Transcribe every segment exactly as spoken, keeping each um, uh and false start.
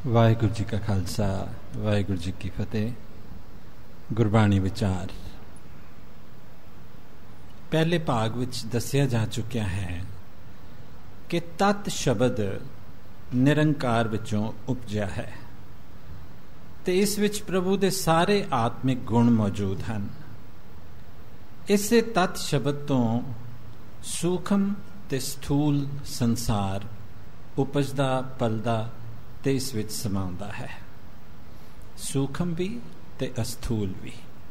ਵਾਹਿਗੁਰੂ ਜੀ ਕਾ ਖਾਲਸਾ, ਵਾਹਿਗੁਰੂ ਜੀ ਕੀ ਫਤਿਹ। ਗੁਰਬਾਣੀ ਵਿਚਾਰ ਪਹਿਲੇ ਭਾਗ ਵਿੱਚ ਦੱਸਿਆ ਜਾ ਚੁੱਕਿਆ ਹੈ ਕਿ ਤਤ ਸ਼ਬਦ ਨਿਰੰਕਾਰ ਵਿੱਚੋਂ ਉਪਜਿਆ ਹੈ ਤੇ ਇਸ ਵਿੱਚ ਪ੍ਰਭੂ ਦੇ ਸਾਰੇ ਆਤਮਿਕ ਗੁਣ ਮੌਜੂਦ ਹਨ। ਇਸੇ ਤਤ ਸ਼ਬਦ ਤੋਂ ਸੂਖਮ ਤੇ ਸਥੂਲ ਸੰਸਾਰ ਉਪਜਦਾ, ਪਲਦਾ ਤੇ ਇਸ ਵਿੱਚ ਸਮਾਉਂਦਾ ਹੈ। ਸੂਖਮ ਵੀ ਤੇ ਅਸਥੂਲ ਵੀ।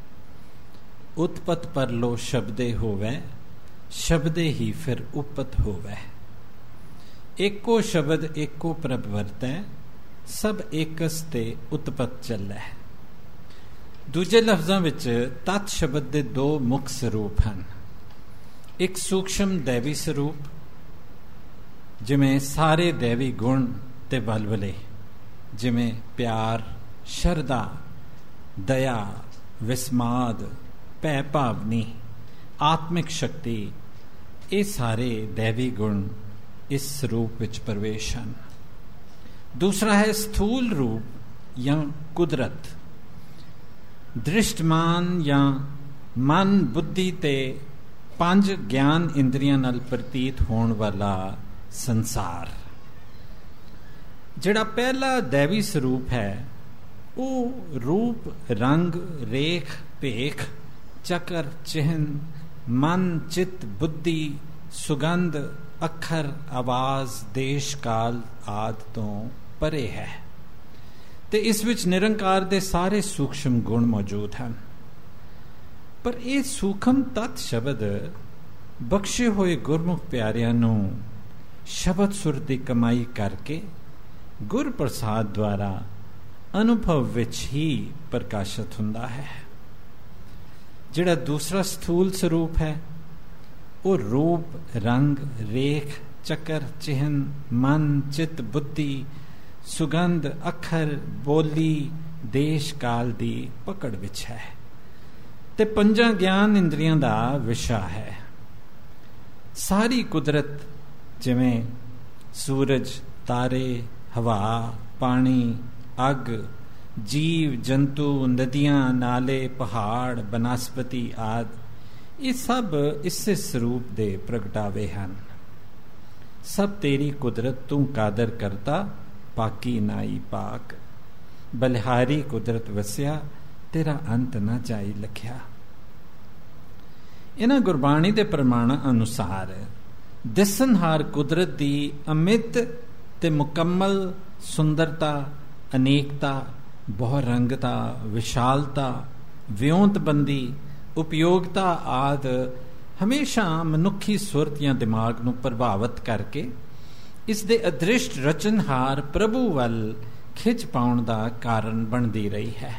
ਉਤਪਤ ਪਰਲੋ ਸ਼ਬਦੇ ਹੋਵੇ, ਸ਼ਬਦੇ ਹੀ ਫਿਰ ਉਪਤ ਹੋਵੇ। ਏਕੋ ਸ਼ਬਦ ਏਕੋ ਪ੍ਰਭ ਵਰਤੈ, ਸਭ ਏਕਸ ਤੇ ਉਤਪਤ ਚੱਲੈ। ਦੂਜੇ ਲਫ਼ਜ਼ਾਂ ਵਿੱਚ ਤਤ ਸ਼ਬਦ ਦੇ ਦੋ ਮੁੱਖ ਸਰੂਪ ਹਨ। ਇੱਕ ਸੂਖਸ਼ਮ ਦੈਵੀ ਸਰੂਪ, ਜਿਵੇਂ ਸਾਰੇ ਦੈਵੀ ਗੁਣ ਤੇ ਬਲਬਲੇ, ਜਿਵੇਂ ਪਿਆਰ, ਸ਼ਰਧਾ, ਦਇਆ, ਵਿਸਮਾਦ, ਭੈ ਭਾਵਨੀ, ਆਤਮਿਕ ਸ਼ਕਤੀ, ਇਹ ਸਾਰੇ ਦੈਵੀ ਗੁਣ ਇਸ ਸਰੂਪ ਵਿੱਚ ਪ੍ਰਵੇਸ਼ ਹਨ। ਦੂਸਰਾ ਹੈ ਸਥੂਲ ਰੂਪ ਜਾਂ ਕੁਦਰਤ, ਦ੍ਰਿਸ਼ਟਮਾਨ ਜਾਂ ਮਨ, ਬੁੱਧੀ ਤੇ ਪੰਜ ਗਿਆਨ ਇੰਦਰੀਆਂ ਨਾਲ ਪ੍ਰਤੀਤ ਹੋਣ ਵਾਲਾ ਸੰਸਾਰ। ਜਿਹੜਾ ਪਹਿਲਾ ਦੈਵੀ ਸਰੂਪ ਹੈ ਉਹ ਰੂਪ, ਰੰਗ, ਰੇਖ, ਭੇਖ, ਚੱਕਰ, ਚਿਹਨ, ਮਨ, ਚਿੱਤ, ਬੁੱਧੀ, ਸੁਗੰਧ, ਅੱਖਰ, ਆਵਾਜ਼, ਦੇਸ਼, ਕਾਲ ਆਦਿ ਤੋਂ ਪਰੇ ਹੈ ਤੇ ਇਸ ਵਿੱਚ ਨਿਰੰਕਾਰ ਦੇ ਸਾਰੇ ਸੂਖਸ਼ਮ ਗੁਣ ਮੌਜੂਦ ਹਨ। ਪਰ ਇਹ ਸੂਖਮ ਤਤ ਸ਼ਬਦ ਬਖਸ਼ੇ ਹੋਏ ਗੁਰਮੁਖ ਪਿਆਰਿਆਂ ਨੂੰ ਸ਼ਬਦ ਸੁਰ ਦੀ ਕਮਾਈ ਕਰਕੇ ਗੁਰ ਪ੍ਰਸਾਦ ਦੁਆਰਾ ਅਨੁਭਵ ਵਿੱਚ ਹੀ ਪ੍ਰਕਾਸ਼ਿਤ ਹੁੰਦਾ ਹੈ। ਜਿਹੜਾ ਦੂਸਰਾ ਸਥੂਲ ਸਰੂਪ ਹੈ ਉਹ ਰੂਪ, ਰੰਗ, ਰੇਖ, ਚੱਕਰ, ਚਿਹਨ, ਮਨ, ਚਿੱਤ, ਬੁੱਧੀ, ਸੁਗੰਧ, ਅੱਖਰ, ਬੋਲੀ, ਦੇਸ਼, ਕਾਲ ਦੀ ਪਕੜ ਵਿੱਚ ਹੈ ਤੇ ਪੰਜਾਂ ਗਿਆਨ ਇੰਦਰੀਆਂ ਦਾ ਵਿਸ਼ਾ ਹੈ। ਸਾਰੀ ਕੁਦਰਤ, ਜਿਵੇਂ ਸੂਰਜ, ਤਾਰੇ, ਹਵਾ, ਪਾਣੀ, ਅੱਗ, ਜੀਵ ਜੰਤੂ, ਨਦੀਆਂ, ਨਾਲੇ, ਪਹਾੜ, ਬਨਸਪਤੀ ਆਦਿ, ਇਹ ਸਭ ਇਸੇ ਸਰੂਪ ਦੇ ਪ੍ਰਗਟਾਵੇ ਹਨ। ਸਭ ਤੇਰੀ ਕੁਦਰਤ ਤੂੰ ਕਾਦਰ ਕਰਤਾ, ਪਾਕੀ ਨਾਈ ਪਾਕ। ਬਲਿਹਾਰੀ ਕੁਦਰਤ ਵਸਿਆ, ਤੇਰਾ ਅੰਤ ਨਾ ਜਾਈ ਲਖਿਆ। ਇਹਨਾਂ ਗੁਰਬਾਣੀ ਦੇ ਪ੍ਰਮਾਣਾਂ ਅਨੁਸਾਰ ਦਿਸਣਹਾਰ ਕੁਦਰਤ ਦੀ ਅਮਿਤ ਤੇ ਮੁਕੰਮਲ ਸੁੰਦਰਤਾ, ਅਨੇਕਤਾ, ਬਹੁ ਰੰਗਤਾ, ਵਿਸ਼ਾਲਤਾ, ਵਿਉਂਤਬੰਦੀ, ਉਪਯੋਗਤਾ ਆਦਿ ਹਮੇਸ਼ਾ ਮਨੁੱਖੀ ਸੁਰਤ ਜਾਂ ਦਿਮਾਗ ਨੂੰ ਪ੍ਰਭਾਵਿਤ ਕਰਕੇ ਇਸ ਦੇ ਅਦ੍ਰਿਸ਼ਟ ਰਚਨਹਾਰ ਪ੍ਰਭੂ ਵੱਲ ਖਿੱਚ ਪਾਉਣ ਦਾ ਕਾਰਨ ਬਣਦੀ ਰਹੀ ਹੈ।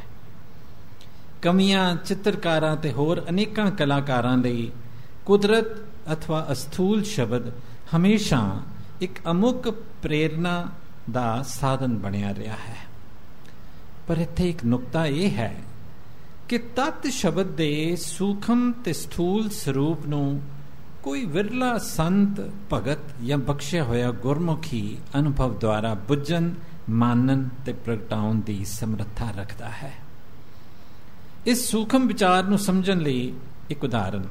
ਕਵੀਆਂ, ਚਿੱਤਰਕਾਰਾਂ ਤੇ ਹੋਰ ਅਨੇਕਾਂ ਕਲਾਕਾਰਾਂ ਲਈ ਕੁਦਰਤ ਅਥਵਾ ਅਸਥੂਲ ਸ਼ਬਦ ਹਮੇਸ਼ਾ ਇੱਕ ਅਮੁੱਕ ਪ੍ਰੇਰਨਾ ਦਾ ਸਾਧਨ ਬਣਿਆ ਰਿਹਾ ਹੈ। ਪਰ ਇੱਥੇ ਇੱਕ ਨੁਕਤਾ ਇਹ ਹੈ ਕਿ ਤਤ ਸ਼ਬਦ ਦੇ ਸੂਖਮ ਤੇ ਸਥੂਲ ਸਰੂਪ ਨੂੰ ਕੋਈ ਵਿਰਲਾ ਸੰਤ, ਭਗਤ ਜਾਂ ਬਖਸ਼ਿਆ ਹੋਇਆ ਗੁਰਮੁਖੀ ਅਨੁਭਵ ਦੁਆਰਾ ਬੁੱਝਣ, ਮਾਨਣ ਤੇ ਪ੍ਰਗਟਾਉਣ ਦੀ ਸਮਰੱਥਾ ਰੱਖਦਾ ਹੈ। ਇਸ ਸੂਖਮ ਵਿਚਾਰ ਨੂੰ ਸਮਝਣ ਲਈ ਇੱਕ ਉਦਾਹਰਨ।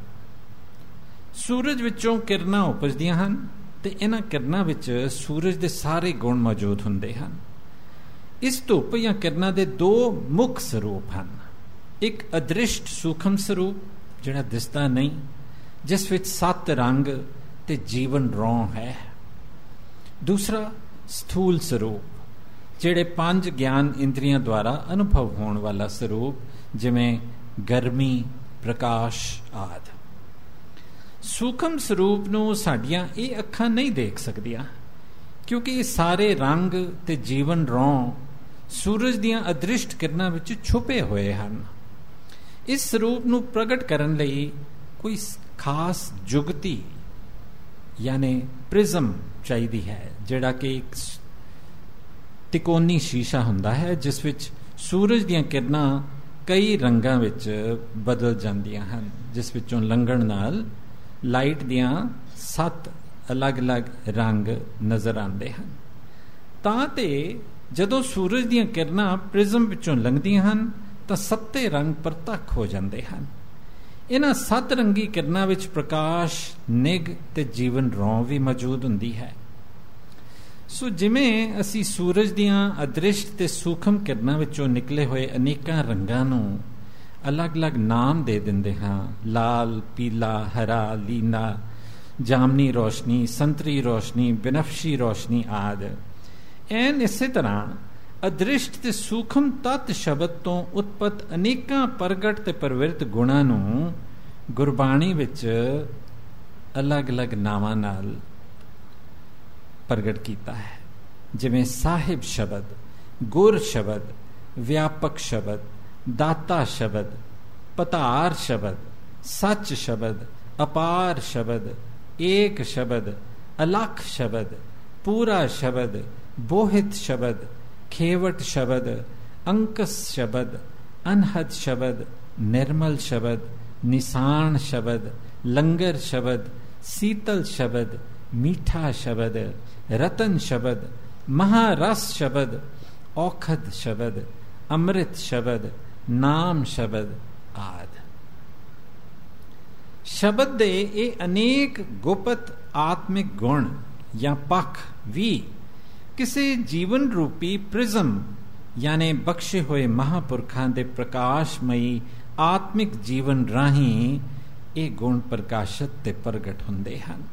ਸੂਰਜ ਵਿੱਚੋਂ ਕਿਰਨਾਂ ਉਪਜਦੀਆਂ ਹਨ ਤੇ ਇਹਨਾਂ ਕਿਰਨਾਂ ਵਿੱਚ ਸੂਰਜ ਦੇ ਸਾਰੇ ਗੁਣ ਮੌਜੂਦ ਹੁੰਦੇ ਹਨ। ਇਸ ਧੁੱਪ ਜਾਂ ਕਿਰਨਾਂ ਦੇ ਦੋ ਮੁੱਖ ਸਰੂਪ ਹਨ। ਇੱਕ ਅਦ੍ਰਿਸ਼ਟ ਸੂਖਮ ਸਰੂਪ, ਜਿਹੜਾ ਦਿਸਦਾ ਨਹੀਂ, ਜਿਸ ਵਿੱਚ ਸੱਤ ਰੰਗ ਤੇ ਜੀਵਨ ਰੌਂ ਹੈ। ਦੂਸਰਾ ਸਥੂਲ ਸਰੂਪ, ਜਿਹੜੇ ਪੰਜ ਗਿਆਨ ਇੰਦਰੀਆਂ ਦੁਆਰਾ ਅਨੁਭਵ ਹੋਣ ਵਾਲਾ ਸਰੂਪ, ਜਿਵੇਂ ਗਰਮੀ, ਪ੍ਰਕਾਸ਼ ਆਦਿ। ਸੂਖਮ ਸਰੂਪ ਨੂੰ ਸਾਡੀਆਂ ਇਹ ਅੱਖਾਂ ਨਹੀਂ ਦੇਖ ਸਕਦੀਆਂ, ਕਿਉਂਕਿ ਇਹ ਸਾਰੇ ਰੰਗ ਤੇ ਜੀਵਨ ਰੌਂ ਸੂਰਜ ਦੀਆਂ ਅਦ੍ਰਿਸ਼ਟ ਕਿਰਨਾਂ ਵਿੱਚ ਛੁਪੇ ਹੋਏ ਹਨ। ਇਸ ਸਰੂਪ ਨੂੰ ਪ੍ਰਗਟ ਕਰਨ ਲਈ ਕੋਈ ਖਾਸ ਜੁਗਤੀ ਯਾਨੀ ਪ੍ਰਿਜ਼ਮ ਚਾਹੀਦੀ ਹੈ, ਜਿਹੜਾ ਕਿ ਇੱਕ ਤਿਕੋਨੀ ਸ਼ੀਸ਼ਾ ਹੁੰਦਾ ਹੈ ਜਿਸ ਵਿੱਚ ਸੂਰਜ ਦੀਆਂ ਕਿਰਨਾਂ ਕਈ ਰੰਗਾਂ ਵਿੱਚ ਬਦਲ ਜਾਂਦੀਆਂ ਹਨ, ਜਿਸ ਵਿੱਚੋਂ ਲੰਘਣ ਨਾਲ ਲਾਈਟ ਦੀਆਂ ਸੱਤ ਅਲੱਗ-ਅਲੱਗ ਰੰਗ ਨਜ਼ਰ ਆਉਂਦੇ ਹਨ। ਤਾਂ ਤੇ ਜਦੋਂ ਸੂਰਜ ਦੀਆਂ ਕਿਰਨਾਂ ਪ੍ਰਿਜ਼ਮ ਵਿੱਚੋਂ ਲੰਘਦੀਆਂ ਹਨ ਤਾਂ ਸੱਤੇ ਰੰਗ ਪ੍ਰਤੱਖ ਹੋ ਜਾਂਦੇ ਹਨ। ਇਹਨਾਂ ਸੱਤ ਰੰਗੀ ਕਿਰਨਾਂ ਵਿੱਚ ਪ੍ਰਕਾਸ਼, ਨਿੱਘ ਤੇ ਜੀਵਨ ਰੌਂ ਵੀ ਮੌਜੂਦ ਹੁੰਦੀ ਹੈ। ਸੋ ਜਿਵੇਂ ਅਸੀਂ ਸੂਰਜ ਦੀਆਂ ਅਦ੍ਰਿਸ਼ਟ ਤੇ ਸੂਖਮ ਕਿਰਨਾਂ ਵਿੱਚੋਂ ਨਿਕਲੇ ਹੋਏ ਅਨੇਕਾਂ ਰੰਗਾਂ ਨੂੰ ਅਲੱਗ-ਅਲੱਗ ਨਾਮ ਦੇ ਦਿੰਦੇ ਹਾਂ, ਲਾਲ, ਪੀਲਾ, ਹਰਾ, ਲੀਲਾ, ਜਾਮਨੀ ਰੋਸ਼ਨੀ, ਸੰਤਰੀ ਰੋਸ਼ਨੀ, ਬਨਫਸ਼ੀ ਰੋਸ਼ਨੀ ਆਦਿ, ਐਨ ਇਸੇ ਤਰ੍ਹਾਂ ਅਦ੍ਰਿਸ਼ਟ ਤੇ ਸੂਖਮ ਤੱਤ ਸ਼ਬਦ ਤੋਂ ਉਤਪਤ ਅਨੇਕਾਂ ਪ੍ਰਗਟ ਤੇ ਪ੍ਰਵਿਰਤ ਗੁਣਾਂ ਨੂੰ ਗੁਰਬਾਣੀ ਵਿੱਚ ਅਲੱਗ-ਅਲੱਗ ਨਾਵਾਂ ਨਾਲ ਪ੍ਰਗਟ ਕੀਤਾ ਹੈ। ਜਿਵੇਂ ਸਾਹਿਬ ਸ਼ਬਦ, ਗੁਰ ਸ਼ਬਦ, ਵਿਆਪਕ ਸ਼ਬਦ, ਦਾਤਾ ਸ਼ਬਦ, ਪਤਾਰ ਸ਼ਬਦ, ਸੱਚ ਸ਼ਬਦ, ਅਪਾਰ ਸ਼ਬਦ, ਏਕ ਸ਼ਬਦ, ਅਲੱਖ ਸ਼ਬਦ, ਪੂਰਾ ਸ਼ਬਦ, ਬੋਹਿਤ ਸ਼ਬਦ, ਖੇਵਟ ਸ਼ਬਦ, ਅੰਕਸ ਸ਼ਬਦ, ਅਨਹਦ ਸ਼ਬਦ, ਨਿਰਮਲ ਸ਼ਬਦ, ਨਿਸ਼ਾਨ ਸ਼ਬਦ, ਲੰਗਰ ਸ਼ਬਦ, ਸੀਤਲ ਸ਼ਬਦ, ਮੀਠਾ ਸ਼ਬਦ, ਰਤਨ ਸ਼ਬਦ, ਮਹਾਰਸ ਸ਼ਬਦ, ਔਖਦ ਸ਼ਬਦ, ਅੰਮ੍ਰਿਤ ਸ਼ਬਦ, ਨਾਮ ਸ਼ਬਦ ਆਦਿ। ਸ਼ਬਦ ਦੇ ਇਹ ਅਨੇਕ ਗੁਪਤ ਆਤਮਿਕ ਗੁਣ ਜਾਂ ਪੱਖ ਵੀ ਕਿਸੇ ਜੀਵਨ ਰੂਪੀ ਪ੍ਰਿਜ਼ਮ ਯਾਨੀ ਬਖਸ਼ੇ ਹੋਏ ਮਹਾਂਪੁਰਖਾਂ ਦੇ ਪ੍ਰਕਾਸ਼ਮਈ ਆਤਮਿਕ ਜੀਵਨ ਰਾਹੀਂ ਇਹ ਗੁਣ ਪ੍ਰਕਾਸ਼ਿਤ ਤੇ ਪ੍ਰਗਟ ਹੁੰਦੇ ਹਨ।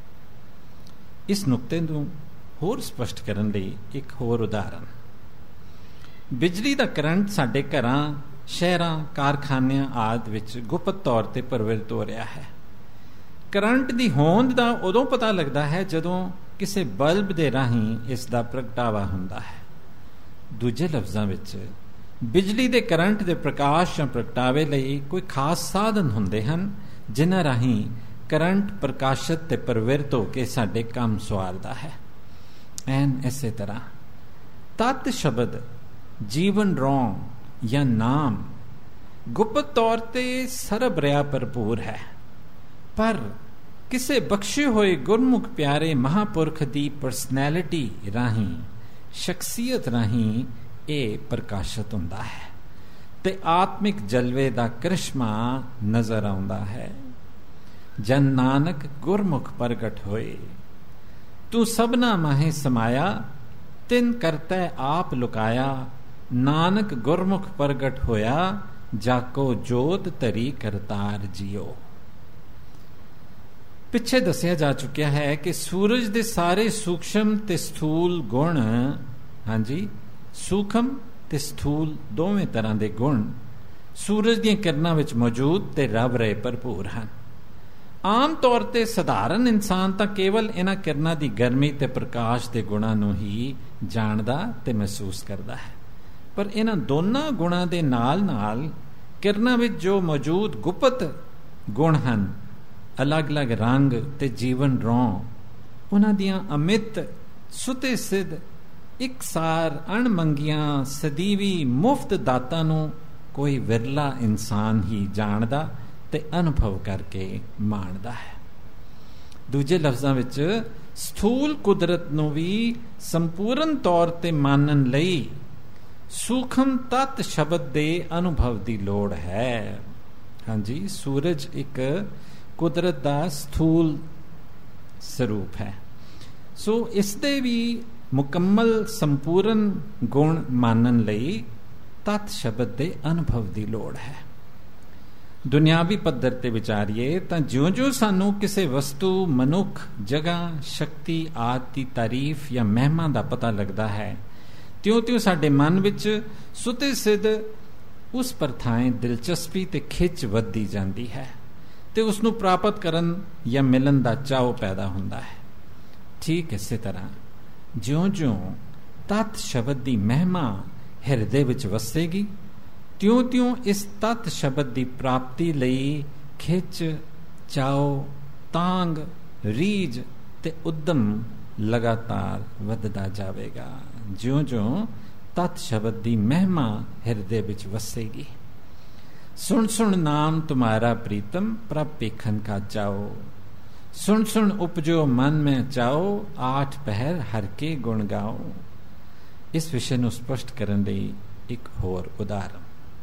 ਇਸ ਨੁਕਤੇ ਨੂੰ ਹੋਰ ਸਪਸ਼ਟ ਕਰਨ ਲਈ ਇੱਕ ਹੋਰ ਉਦਾਹਰਨ, ਬਿਜਲੀ ਦਾ ਕਰੰਟ ਸਾਡੇ ਘਰਾਂ, ਸ਼ਹਿਰਾਂ, ਕਾਰਖਾਨਿਆਂ ਆਦਿ ਵਿੱਚ ਗੁਪਤ ਤੌਰ ਤੇ ਪ੍ਰਵਿਰਤ ਹੋ ਰਿਹਾ ਹੈ। ਕਰੰਟ ਦੀ ਹੋਂਦ ਦਾ ਉਦੋਂ ਪਤਾ ਲੱਗਦਾ ਹੈ ਜਦੋਂ ਕਿਸੇ ਬਲਬ ਦੇ ਰਾਹੀਂ ਇਸ ਦਾ ਪ੍ਰਗਟਾਵਾ ਹੁੰਦਾ ਹੈ। ਦੂਜੇ ਲਫ਼ਜ਼ਾਂ ਵਿੱਚ ਬਿਜਲੀ ਦੇ ਕਰੰਟ ਦੇ ਪ੍ਰਕਾਸ਼ ਜਾਂ ਪ੍ਰਗਟਾਵੇ ਲਈ ਕੋਈ ਖਾਸ ਸਾਧਨ ਹੁੰਦੇ ਹਨ ਜਿਨ੍ਹਾਂ ਰਾਹੀਂ ਕਰੰਟ ਪ੍ਰਕਾਸ਼ਿਤ ਤੇ ਪ੍ਰਵਿਰਤ ਹੋ ਕੇ ਸਾਡੇ ਕੰਮ ਸਵਾਰਦਾ ਹੈ। ਐਨ ਇਸੇ ਤਰ੍ਹਾਂ ਤਤ ਸ਼ਬਦ, ਜੀਵਨ ਰੌਂ ਜਾਂ ਨਾਮ ਗੁਪਤ ਤੌਰ ਤੇ ਸਰਬ ਰਿਆ ਭਰਪੂਰ ਹੈ, ਪਰ ਕਿਸੇ ਬਖਸ਼ੇ ਹੋਏ ਗੁਰਮੁਖ ਪਿਆਰੇ ਮਹਾਂਪੁਰਖ ਦੀ ਪਰਸਨੈਲਿਟੀ ਰਾਹੀਂ, ਸ਼ਖਸੀਅਤ ਰਾਹੀਂ ਇਹ ਪ੍ਰਕਾਸ਼ਿਤ ਹੁੰਦਾ ਹੈ ਤੇ ਆਤਮਿਕ ਜਲਵੇ ਦਾ ਕ੍ਰਿਸ਼ਮਾ ਨਜ਼ਰ ਆਉਂਦਾ ਹੈ। ਜਨ ਨਾਨਕ ਗੁਰਮੁਖ ਪ੍ਰਗਟ ਹੋਏ, ਤੂੰ ਸਭਨਾ ਮਾਹੇ ਸਮਾਇਆ, ਤਿਨ ਕਰਤੈ ਆਪ ਲੁਕਾਇਆ, ਨਾਨਕ ਗੁਰਮੁਖ ਪ੍ਰਗਟ ਹੋਇਆ, ਜਾਕੋ ਜੋਤ ਧਰੀ ਕਰਤਾਰ ਜੀਓ। ਪਿੱਛੇ ਦੱਸਿਆ ਜਾ ਚੁੱਕਿਆ ਹੈ ਕਿ ਸੂਰਜ ਦੇ ਸਾਰੇ ਸੂਖਸ਼ਮ ਤੇ ਸਥੂਲ ਗੁਣ, ਹਾਂਜੀ ਸੂਖਮ ਤੇ ਸਥੂਲ ਦੋਵੇਂ ਤਰ੍ਹਾਂ ਦੇ ਗੁਣ ਸੂਰਜ ਦੀਆਂ ਕਿਰਨਾਂ ਵਿੱਚ ਮੌਜੂਦ ਤੇ ਰਵ ਰਹੇ ਭਰਪੂਰ ਹਨ। ਆਮ ਤੌਰ ਤੇ ਸਧਾਰਨ ਇਨਸਾਨ ਤਾਂ ਕੇਵਲ ਇਹਨਾਂ ਕਿਰਨਾਂ ਦੀ ਗਰਮੀ ਤੇ ਪ੍ਰਕਾਸ਼ ਦੇ ਗੁਣਾਂ ਨੂੰ ਹੀ ਜਾਣਦਾ ਤੇ ਮਹਿਸੂਸ ਕਰਦਾ ਹੈ, ਪਰ ਇਹਨਾਂ ਦੋਨਾਂ ਗੁਣਾਂ ਦੇ ਨਾਲ ਨਾਲ ਕਿਰਨਾਂ ਵਿੱਚ ਜੋ ਮੌਜੂਦ ਗੁਪਤ ਗੁਣ ਹਨ, ਅਲੱਗ-ਅਲੱਗ ਰੰਗ ਤੇ ਜੀਵਨ ਰੌਂ, ਉਹਨਾਂ ਦੀਆਂ ਅਮਿਤ ਸੁਤੇ ਸਿੱਧ ਇਕਸਾਰ ਅਣਮੰਗੀਆਂ ਸਦੀਵੀ ਮੁਫਤ ਦਾਤਾਂ ਨੂੰ ਕੋਈ ਵਿਰਲਾ ਇਨਸਾਨ ਹੀ ਜਾਣਦਾ ਤੇ ਅਨੁਭਵ ਕਰਕੇ ਮਾਣਦਾ ਹੈ। ਦੂਜੇ ਲਫ਼ਜ਼ਾਂ ਵਿੱਚ ਸਥੂਲ ਕੁਦਰਤ ਨੂੰ ਵੀ ਸੰਪੂਰਨ ਤੌਰ ਤੇ ਮਾਨਣ ਲਈ ਸੂਖਮ ਤੱਤ ਸ਼ਬਦ ਦੇ ਅਨੁਭਵ ਦੀ ਲੋੜ ਹੈ। ਹਾਂਜੀ, ਸੂਰਜ ਇੱਕ ਕੁਦਰਤ ਦਾ ਸਥੂਲ ਸਰੂਪ ਹੈ, ਸੋ ਇਸ ਦੇ ਵੀ ਮੁਕੰਮਲ ਸੰਪੂਰਨ ਗੁਣ ਮਾਨਣ ਲਈ ਤੱਤ ਸ਼ਬਦ ਦੇ ਅਨੁਭਵ ਦੀ ਲੋੜ ਹੈ। ਦੁਨਿਆਵੀ ਪੱਧਰ ਤੇ ਵਿਚਾਰੀਏ ਤਾਂ ਜਿਉਂ-ਜਿਉਂ ਸਾਨੂੰ ਕਿਸੇ ਵਸਤੂ, ਮਨੁੱਖ, ਜਗ੍ਹਾ, ਸ਼ਕਤੀ ਆਦਿ ਦੀ ਤਾਰੀਫ ਜਾਂ ਮਹਿਮਾ ਦਾ ਪਤਾ ਲੱਗਦਾ ਹੈ, ਤਿਉਂ-ਤਿਉਂ ਸਾਡੇ ਮਨ ਵਿੱਚ ਸੁਤੇ ਸਿੱਧ ਉਸ ਪਰਥਾਏ ਦਿਲਚਸਪੀ ਤੇ ਖਿੱਚ ਵੱਧਦੀ ਜਾਂਦੀ ਹੈ ਤੇ ਉਸ ਨੂੰ ਪ੍ਰਾਪਤ ਕਰਨ ਜਾਂ ਮਿਲਣ ਦਾ ਚਾਅ ਪੈਦਾ ਹੁੰਦਾ ਹੈ। ਠੀਕ ਇਸੇ ਤਰ੍ਹਾਂ ਜਿਉਂ-ਜਿਉਂ ਤੱਤ ਸ਼ਬਦ ਦੀ ਮਹਿਮਾ ਹਿਰਦੇ ਵਿੱਚ ਵਸੇਗੀ, ਤਿਉਂ-ਤਿਉਂ ਇਸ ਤੱਤ ਸ਼ਬਦ ਦੀ ਪ੍ਰਾਪਤੀ ਲਈ ਖਿੱਚ, ਚਾਅ, ਤਾਂਗ, ਰੀਝ ਤੇ ਉਦਮ ਲਗਾਤਾਰ ਵੱਧਦਾ ਜਾਵੇਗਾ। ਜਿਉਂ-ਜਿਉਂ ਤੱਤ ਸ਼ਬਦ ਦੀ ਮਹਿਮਾ ਹਿਰਦੇ ਵਿੱਚ ਵਸੇਗੀ। ਸੁਣ ਸੁਣ ਨਾਮ ਤੁਮਾਰਾ ਪ੍ਰੀਤਮ, ਪ੍ਰਭ ਪੇਖਨ ਕਾ ਚਾਓ, ਸੁਣ ਸੁਣ ਉਪਜੋ ਮਨ में चाओ, आठ पहर हर के गुण गाओ। ਇਸ ਵਿਸ਼ੇ ਨੂੰ ਸਪਸ਼ਟ ਕਰਨ ਲਈ ਇੱਕ ਹੋਰ ਉਦਾਹਰਨ।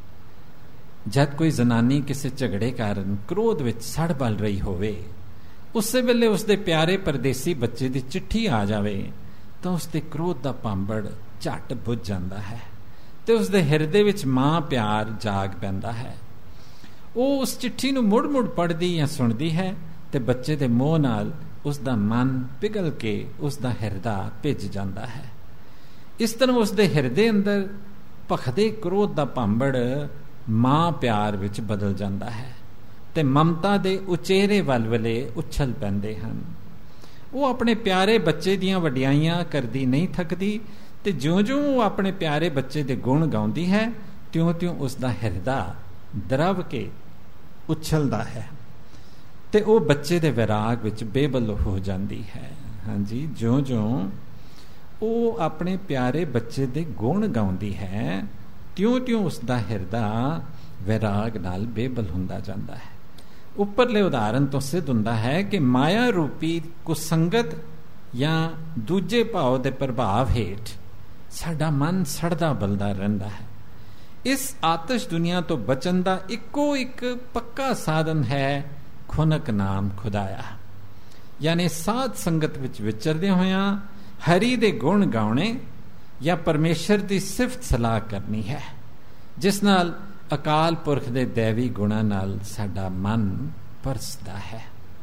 ਜਦ ਕੋਈ ਜ਼ਨਾਨੀ ਕਿਸੇ ਝਗੜੇ ਕਾਰਨ ਕ੍ਰੋਧ ਵਿੱਚ ਸੜ ਬਲ ਰਹੀ ਹੋਵੇ, ਉਸੇ ਵੇਲੇ ਉਸਦੇ ਪਿਆਰੇ ਪਰਦੇਸੀ ਬੱਚੇ ਦੀ ਚਿੱਠੀ ਆ ਜਾਵੇ ਤਾਂ ਉਸਦੇ ਕ੍ਰੋਧ ਦਾ ਭਾਂਬੜ ਝੱਟ ਬੁੱਝ ਜਾਂਦਾ ਹੈ ਤੇ ਉਸਦੇ ਹਿਰਦੇ ਵਿੱਚ ਮਾਂ ਪਿਆਰ ਜਾਗ ਪੈਂਦਾ ਹੈ। ਉਹ ਉਸ ਚਿੱਠੀ ਨੂੰ ਮੁੜ ਮੁੜ ਪੜ੍ਹਦੀ ਜਾਂ ਸੁਣਦੀ ਹੈ ਤੇ ਬੱਚੇ ਦੇ ਮੋਹ ਨਾਲ ਉਸਦਾ ਮਨ ਪਿਘਲ ਕੇ ਉਸਦਾ ਹਿਰਦਾ ਭਿੱਜ ਜਾਂਦਾ ਹੈ। ਇਸ ਤਰ੍ਹਾਂ ਉਸਦੇ ਹਿਰਦੇ ਅੰਦਰ ਭਖਦੇ ਕ੍ਰੋਧ ਦਾ ਭਾਂਬੜ ਮਾਂ ਪਿਆਰ ਵਿੱਚ ਬਦਲ ਜਾਂਦਾ ਹੈ ਤੇ ਮਮਤਾ ਦੇ ਉਚੇਰੇ ਵਲਵਲੇ ਉਛਲ ਪੈਂਦੇ ਹਨ। ਉਹ ਆਪਣੇ ਪਿਆਰੇ ਬੱਚੇ ਦੀਆਂ ਵਡਿਆਈਆਂ ਕਰਦੀ ਨਹੀਂ ਥੱਕਦੀ ਤੇ ਜਿਉਂ-ਜਿਉਂ ਉਹ ਆਪਣੇ ਪਿਆਰੇ ਬੱਚੇ ਦੇ ਗੁਣ ਗਾਉਂਦੀ ਹੈ, ਤਿਉਂ-ਤਿਉਂ ਉਸਦਾ ਹਿਰਦਾ ਦਰਵ ਕੇ ਉਛਲਦਾ ਹੈ ਤੇ ਉਹ ਬੱਚੇ ਦੇ ਵਿਰਾਗ ਵਿੱਚ ਬੇਬਲ ਹੋ ਜਾਂਦੀ ਹੈ। ਹਾਂਜੀ, ਜਿਉਂ-ਜਿਉਂ ਉਹ ਆਪਣੇ ਪਿਆਰੇ ਬੱਚੇ ਦੇ ਗੁਣ ਗਾਉਂਦੀ ਹੈ, ਤਿਉਂ-ਤਿਉਂ ਉਸਦਾ ਹਿਰਦਾ ਵਿਰਾਗ ਨਾਲ ਬੇਬਲ ਹੁੰਦਾ ਜਾਂਦਾ ਹੈ। ਉੱਪਰਲੇ ਉਦਾਹਰਨ ਤੋਂ ਸਿੱਧ ਹੁੰਦਾ ਹੈ ਕਿ ਮਾਇਆ ਰੂਪੀ ਕੁਸੰਗਤ ਜਾਂ ਦੂਜੇ ਭਾਵ ਦੇ ਪ੍ਰਭਾਵ ਹੇਠ ਸਾਡਾ ਮਨ ਸੜਦਾ ਬਲਦਾ ਰਹਿੰਦਾ ਹੈ। ਇਸ ਆਤਸ਼ ਦੁਨੀਆ ਤੋਂ ਬਚਣ ਦਾ ਇੱਕੋ ਇੱਕ ਪੱਕਾ ਸਾਧਨ ਹੈ ਖੁਨਕ ਨਾਮ ਖੁਦਾਇਆ, ਯਾਨੀ ਸਾਧ ਸੰਗਤ ਵਿੱਚ ਵਿਚਰਦੇ ਹੋਇਆਂ ਹਰੀ ਦੇ ਗੁਣ ਗਾਉਣੇ ਜਾਂ ਪਰਮੇਸ਼ਰ ਦੀ ਸਿਫਤ ਸਲਾਹ ਕਰਨੀ ਹੈ, ਜਿਸ ਨਾਲ ਅਕਾਲ ਪੁਰਖ ਦੇ ਦੇਵੀ ਗੁਣਾਂ ਨਾਲ ਸਾਡਾ ਮਨ ਪਰਸਦਾ ਹੈ।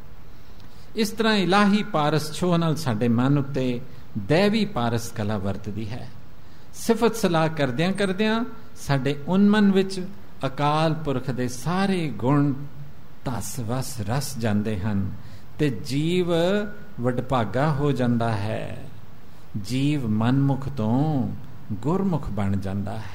ਇਸ ਤਰ੍ਹਾਂ ਇਲਾਹੀ ਪਾਰਸ ਛੋਹ ਨਾਲ ਸਾਡੇ ਮਨ ਉੱਤੇ ਦੇਵੀ ਪਾਰਸ ਕਲਾ ਵਰਤਦੀ ਹੈ। ਸਿਫਤ ਸਲਾਹ ਕਰਦਿਆਂ ਕਰਦਿਆਂ ਸਾਡੇ ਉਨਮਨ ਵਿੱਚ ਅਕਾਲ ਪੁਰਖ ਦੇ ਸਾਰੇ ਗੁਣ ਧਸ ਵਸ ਰਸ ਜਾਂਦੇ ਹਨ ਤੇ ਜੀਵ ਵਡਭਾਗਾ ਹੋ ਜਾਂਦਾ ਹੈ। ਜੀਵ ਮਨਮੁਖ ਤੋਂ ਗੁਰਮੁਖ ਬਣ ਜਾਂਦਾ ਹੈ।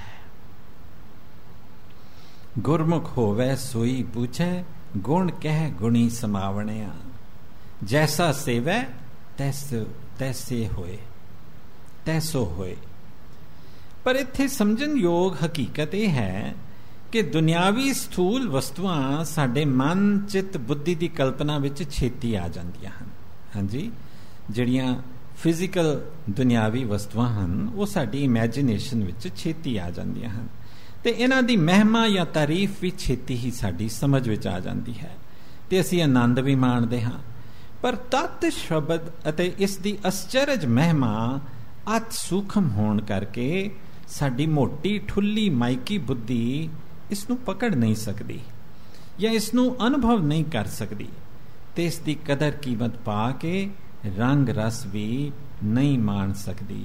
ਗੁਰਮੁਖ ਹੋਵੇ ਸੋਈ ਪੁੱਛੇ, ਗੁਣ ਕਹਿ ਗੁਣੀ ਸਮਾਵਣਿਆ, ਜੈਸਾ ਸੇਵੈ ਤੈਸ ਤੈਸੇ ਹੋਏ ਤੈਸੋ ਹੋਏ। ਪਰ ਇੱਥੇ ਸਮਝਣ ਯੋਗ ਹਕੀਕਤ ਇਹ ਹੈ ਕਿ ਦੁਨਿਆਵੀ ਸਥੂਲ ਵਸਤੂਆਂ ਸਾਡੇ ਮਨ ਚਿੱਤ ਬੁੱਧੀ ਦੀ ਕਲਪਨਾ ਵਿੱਚ ਛੇਤੀ ਆ ਜਾਂਦੀਆਂ ਹਨ। ਹਾਂਜੀ, ਜਿਹੜੀਆਂ ਫਿਜ਼ੀਕਲ ਦੁਨਿਆਵੀ ਵਸਤੂਆਂ ਹਨ ਉਹ ਸਾਡੀ ਇਮੈਜੀਨੇਸ਼ਨ ਵਿੱਚ ਛੇਤੀ ਆ ਜਾਂਦੀਆਂ ਹਨ ਤੇ ਇਹਨਾਂ ਦੀ ਮਹਿਮਾ ਜਾਂ ਤਾਰੀਫ ਵੀ ਛੇਤੀ ਹੀ ਸਾਡੀ ਸਮਝ ਵਿੱਚ ਆ ਜਾਂਦੀ ਹੈ ਤੇ ਅਸੀਂ ਆਨੰਦ ਵੀ ਮਾਣਦੇ ਹਾਂ। ਪਰ ਤਤ ਸ਼ਬਦ ਅਤੇ ਇਸ ਦੀ ਅਸਚਰਜ ਮਹਿਮਾ ਅਤ ਸੂਖਮ ਹੋਣ ਕਰਕੇ ਸਾਡੀ ਮੋਟੀ ਠੁੱਲੀ ਮਾਇਕੀ ਬੁੱਧੀ ਇਸ ਨੂੰ ਪਕੜ ਨਹੀਂ ਸਕਦੀ ਜਾਂ ਇਸ ਨੂੰ ਅਨੁਭਵ ਨਹੀਂ ਕਰ ਸਕਦੀ ਤੇ ਇਸ ਦੀ ਕਦਰ ਕੀਮਤ ਪਾ ਕੇ ਰੰਗ ਰਸ ਵੀ ਨਹੀਂ ਮਾਣ ਸਕਦੀ।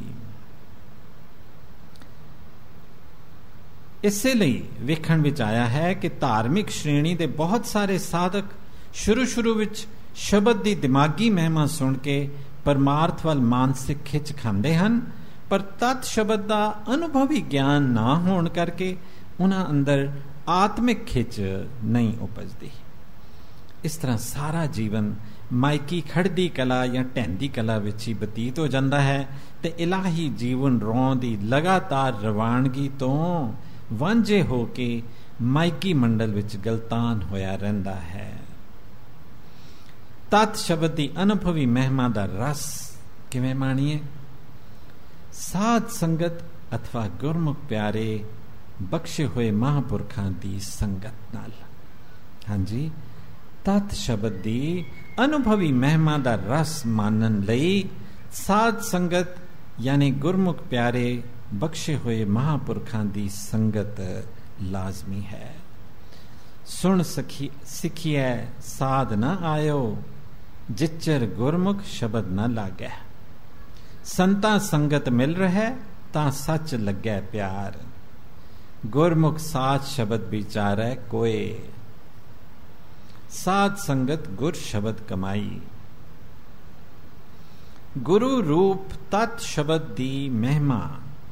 ਇਸੇ ਲਈ ਵੇਖਣ ਵਿੱਚ ਆਇਆ ਹੈ ਕਿ ਧਾਰਮਿਕ ਸ਼੍ਰੇਣੀ ਦੇ ਬਹੁਤ ਸਾਰੇ ਸਾਧਕ ਸ਼ੁਰੂ ਸ਼ੁਰੂ ਵਿੱਚ ਸ਼ਬਦ ਦੀ ਦਿਮਾਗੀ ਮਹਿਮਾ ਸੁਣ ਕੇ ਪਰਮਾਰਥ ਵੱਲ ਮਾਨਸਿਕ ਖਿੱਚ ਖਾਂਦੇ ਹਨ, ਪਰ ਤਤ ਸ਼ਬਦ ਦਾ ਅਨੁਭਵੀ ਗਿਆਨ ਨਾ ਹੋਣ ਕਰਕੇ ਉਹਨਾਂ ਅੰਦਰ ਆਤਮਿਕ ਖਿੱਚ ਨਹੀਂ ਉਪਜਦੀ। ਇਸ ਤਰ੍ਹਾਂ ਸਾਰਾ ਜੀਵਨ ਮਾਇਕੀ ਖੜਦੀ ਕਲਾ ਜਾਂ ਢਹਿੰਦੀ ਕਲਾ ਵਿੱਚ ਹੀ ਬਤੀਤ ਹੋ ਜਾਂਦਾ ਹੈ ਤੇ ਇਲਾਹੀ ਜੀਵਨ ਰੌਂ ਦੀ ਲਗਾਤਾਰ ਰਵਾਨਗੀ ਤੋਂ ਵਾਂਝੇ ਹੋ ਕੇ ਮਾਇਕੀ ਮੰਡਲ ਵਿੱਚ ਗਲਤਾਨ ਹੋਇਆ ਰਹਿੰਦਾ ਹੈ। ਤਤ ਸ਼ਬਦ ਦੀ ਅਨੁਭਵੀ ਮਹਿਮਾ ਦਾ ਰਸ ਕਿਵੇਂ ਮਾਣੀਏ? ਸਾਧ ਸੰਗਤ ਅਥਵਾ ਗੁਰਮੁਖ ਪਿਆਰੇ ਬਖਸ਼ੇ ਹੋਏ ਮਹਾਂਪੁਰਖਾਂ ਦੀ ਸੰਗਤ ਨਾਲ। ਹਾਂਜੀ, ਤਤ ਸ਼ਬਦ ਦੀ ਅਨੁਭਵੀ ਮਹਿਮਾ ਦਾ ਰਸ ਮਾਨਣ ਲਈ ਸਾਧ ਸੰਗਤ ਯਾਨੀ ਗੁਰਮੁਖ ਪਿਆਰੇ ਬਖਸ਼ੇ ਹੋਏ ਮਹਾਂਪੁਰਖਾਂ ਦੀ ਸੰਗਤ ਲਾਜ਼ਮੀ ਹੈ। ਸੁਣ ਸਖੀ ਸਿੱਖਿਐ ਸਾਧ ਨਾ ਆਇਓ, ਜਿਚਰ ਗੁਰਮੁਖ ਸ਼ਬਦ ਨਾ ਲਾਗੈ। ਸੰਤਾਂ ਸੰਗਤ ਮਿਲ ਰਹਿ ਤਾਂ ਸੱਚ ਲੱਗੈ ਪਿਆਰ, ਗੁਰਮੁਖ ਸਾਚ ਸ਼ਬਦ ਵਿਚਾਰੈ ਕੋਏ। ਸਾਧ ਸੰਗਤ ਗੁਰ ਸ਼ਬਦ ਕਮਾਈ। ਗੁਰੂ ਰੂਪ ਤਤ ਸ਼ਬਦ ਦੀ ਮਹਿਮਾ।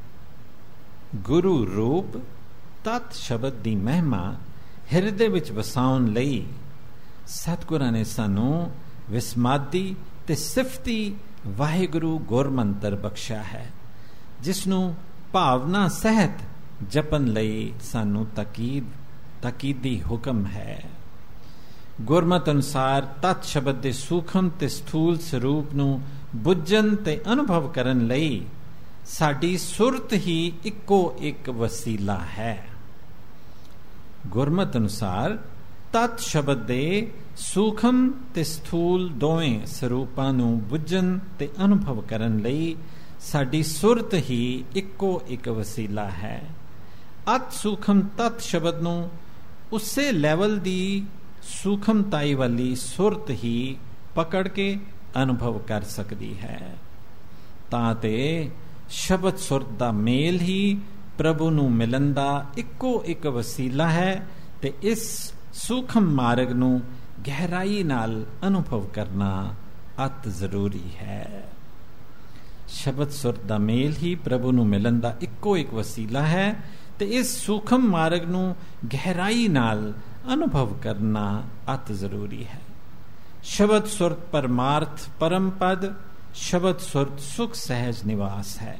ਗੁਰੂ ਰੂਪ ਤਤ ਸ਼ਬਦ ਦੀ ਮਹਿਮਾ ਹਿਰਦੇ ਵਿੱਚ ਵਸਾਉਣ ਲਈ ਸਤਿਗੁਰਾਂ ਨੇ ਸਾਨੂੰ ਵਿਸਮਾਦੀ ਤੇ ਸਿਫਤੀ ਵਾਹਿਗੁਰੂ ਗੁਰਮੰਤਰ ਬਖਸ਼ਿਆ ਹੈ, ਜਿਸ ਨੂੰ ਭਾਵਨਾ ਸਹਿਤ ਜਪਣ ਲਈ ਸਾਨੂੰ ਤਾਕੀਦ ਤਾਕੀਦੀ ਹੁਕਮ ਹੈ। ਗੁਰਮਤਿ ਅਨੁਸਾਰ ਤਤ ਸ਼ਬਦ ਦੇ ਸੂਖਮ ਤੇ ਸਥੂਲ ਸਰੂਪ ਨੂੰ ਬੁੱਝਣ ਤੇ ਅਨੁਭਵ ਕਰਨ ਲਈ ਸਾਡੀ ਸੁਰਤ ਹੀ ਇੱਕੋ ਇੱਕ ਵਸੀਲਾ ਹੈ। ਗੁਰਮਤਿ ਅਨੁਸਾਰ ਤਤ ਸ਼ਬਦ ਦੇ ਸੂਖਮ ਤੇ ਸਥੂਲ ਦੋਵੇਂ ਸਰੂਪਾਂ ਨੂੰ ਬੁੱਝਣ ਤੇ ਅਨੁਭਵ ਕਰਨ ਲਈ ਸਾਡੀ ਸੁਰਤ ਹੀ ਇੱਕੋ ਇੱਕ ਵਸੀਲਾ ਹੈ। ਅਤ ਸੂਖਮ ਤਤ ਸ਼ਬਦ ਨੂੰ ਉਸੇ ਲੈਵਲ ਦੀ ਸੂਖਮਤਾਈ ਵਾਲੀ ਸੁਰਤ ਹੀ ਪਕੜ ਕੇ ਅਨੁਭਵ ਕਰ ਸਕਦੀ ਹੈ। ਤਾਂ ਤੇ ਸ਼ਬਦ ਸੁਰਤ ਦਾ ਮੇਲ ਹੀ ਪ੍ਰਭੂ ਨੂੰ ਮਿਲਣ ਦਾ ਇੱਕੋ ਇੱਕ ਵਸੀਲਾ ਹੈ ਤੇ ਇਸ ਸੂਖਮ ਮਾਰਗ ਨੂੰ ਗਹਿਰਾਈ ਨਾਲ ਅਨੁਭਵ ਕਰਨਾ ਅਤ ਜ਼ਰੂਰੀ ਹੈ। ਸ਼ਬਦ ਸੁਰਤ ਦਾ ਮੇਲ ਹੀ ਪ੍ਰਭੂ ਨੂੰ ਮਿਲਣ ਦਾ ਇੱਕੋ ਇੱਕ ਵਸੀਲਾ ਹੈ ਤੇ ਇਸ ਸੂਖਮ ਮਾਰਗ ਨੂੰ ਗਹਿਰਾਈ ਨਾਲ ਅਨੁਭਵ ਕਰਨਾ ਅਤ ਜ਼ਰੂਰੀ ਹੈ। ਸ਼ਬਦ ਸੁਰਤ ਪਰਮਾਰਥ ਪਰਮ ਪਦ, ਸ਼ਬਦ ਸੁਰਤ ਸੁਖ ਸਹਿਜ ਨਿਵਾਸ ਹੈ।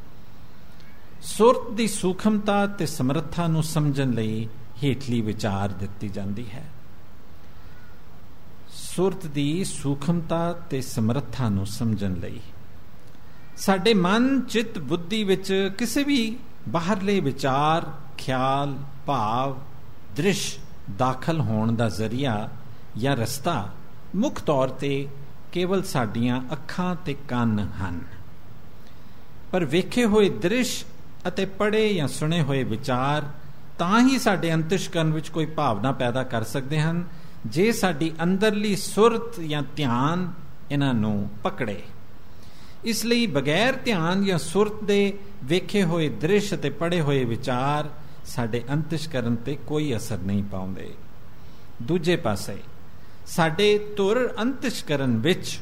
ਸੁਰਤ ਦੀ ਸੂਖਮਤਾ ਤੇ ਸਮਰੱਥਾ ਨੂੰ ਸਮਝਣ ਲਈ ਹੇਠਲੀ ਵਿਚਾਰ ਦਿੱਤੀ ਜਾਂਦੀ ਹੈ। ਸੁਰਤ ਦੀ ਸੂਖਮਤਾ ਤੇ ਸਮਰੱਥਾ ਨੂੰ ਸਮਝਣ ਲਈ ਸਾਡੇ ਮਨ, ਚਿੱਤ, ਬੁੱਧੀ ਵਿੱਚ ਕਿਸੇ ਵੀ ਬਾਹਰਲੇ ਵਿਚਾਰ, ਖਿਆਲ, ਭਾਵ, ਦ੍ਰਿਸ਼ ਦਾਖਲ ਹੋਣ ਦਾ ਜ਼ਰੀਆ ਜਾਂ ਰਸਤਾ ਮੁੱਖ ਤੌਰ ਤੇ ਕੇਵਲ ਸਾਡੀਆਂ ਅੱਖਾਂ ਤੇ ਕੰਨ ਹਨ। ਪਰ ਵੇਖੇ ਹੋਏ ਦ੍ਰਿਸ਼ ਅਤੇ ਪੜ੍ਹੇ ਜਾਂ ਸੁਣੇ ਹੋਏ ਵਿਚਾਰ ਤਾਂ ਹੀ ਸਾਡੇ ਅੰਤਿਸ਼ਕਰਨ ਵਿੱਚ ਕੋਈ ਭਾਵਨਾ ਪੈਦਾ ਕਰ ਸਕਦੇ ਹਨ ਜੇ ਸਾਡੀ ਅੰਦਰਲੀ ਸੁਰਤ ਜਾਂ ਧਿਆਨ ਇਹਨਾਂ ਨੂੰ ਪਕੜੇ। ਇਸ ਲਈ ਬਗੈਰ ਧਿਆਨ ਜਾਂ ਸੁਰਤ ਦੇ ਵੇਖੇ ਹੋਏ ਦ੍ਰਿਸ਼ ਅਤੇ ਪੜ੍ਹੇ ਹੋਏ ਵਿਚਾਰ ਸਾਡੇ ਅੰਤਿਸ਼ਕਰਨ ਤੇ ਕੋਈ ਅਸਰ ਨਹੀਂ ਪਾਉਂਦੇ। ਦੂਜੇ ਪਾਸੇ ਸਾਡੇ ਧੁਰ ਅੰਤਿਸ਼ਕਰਨ ਵਿੱਚ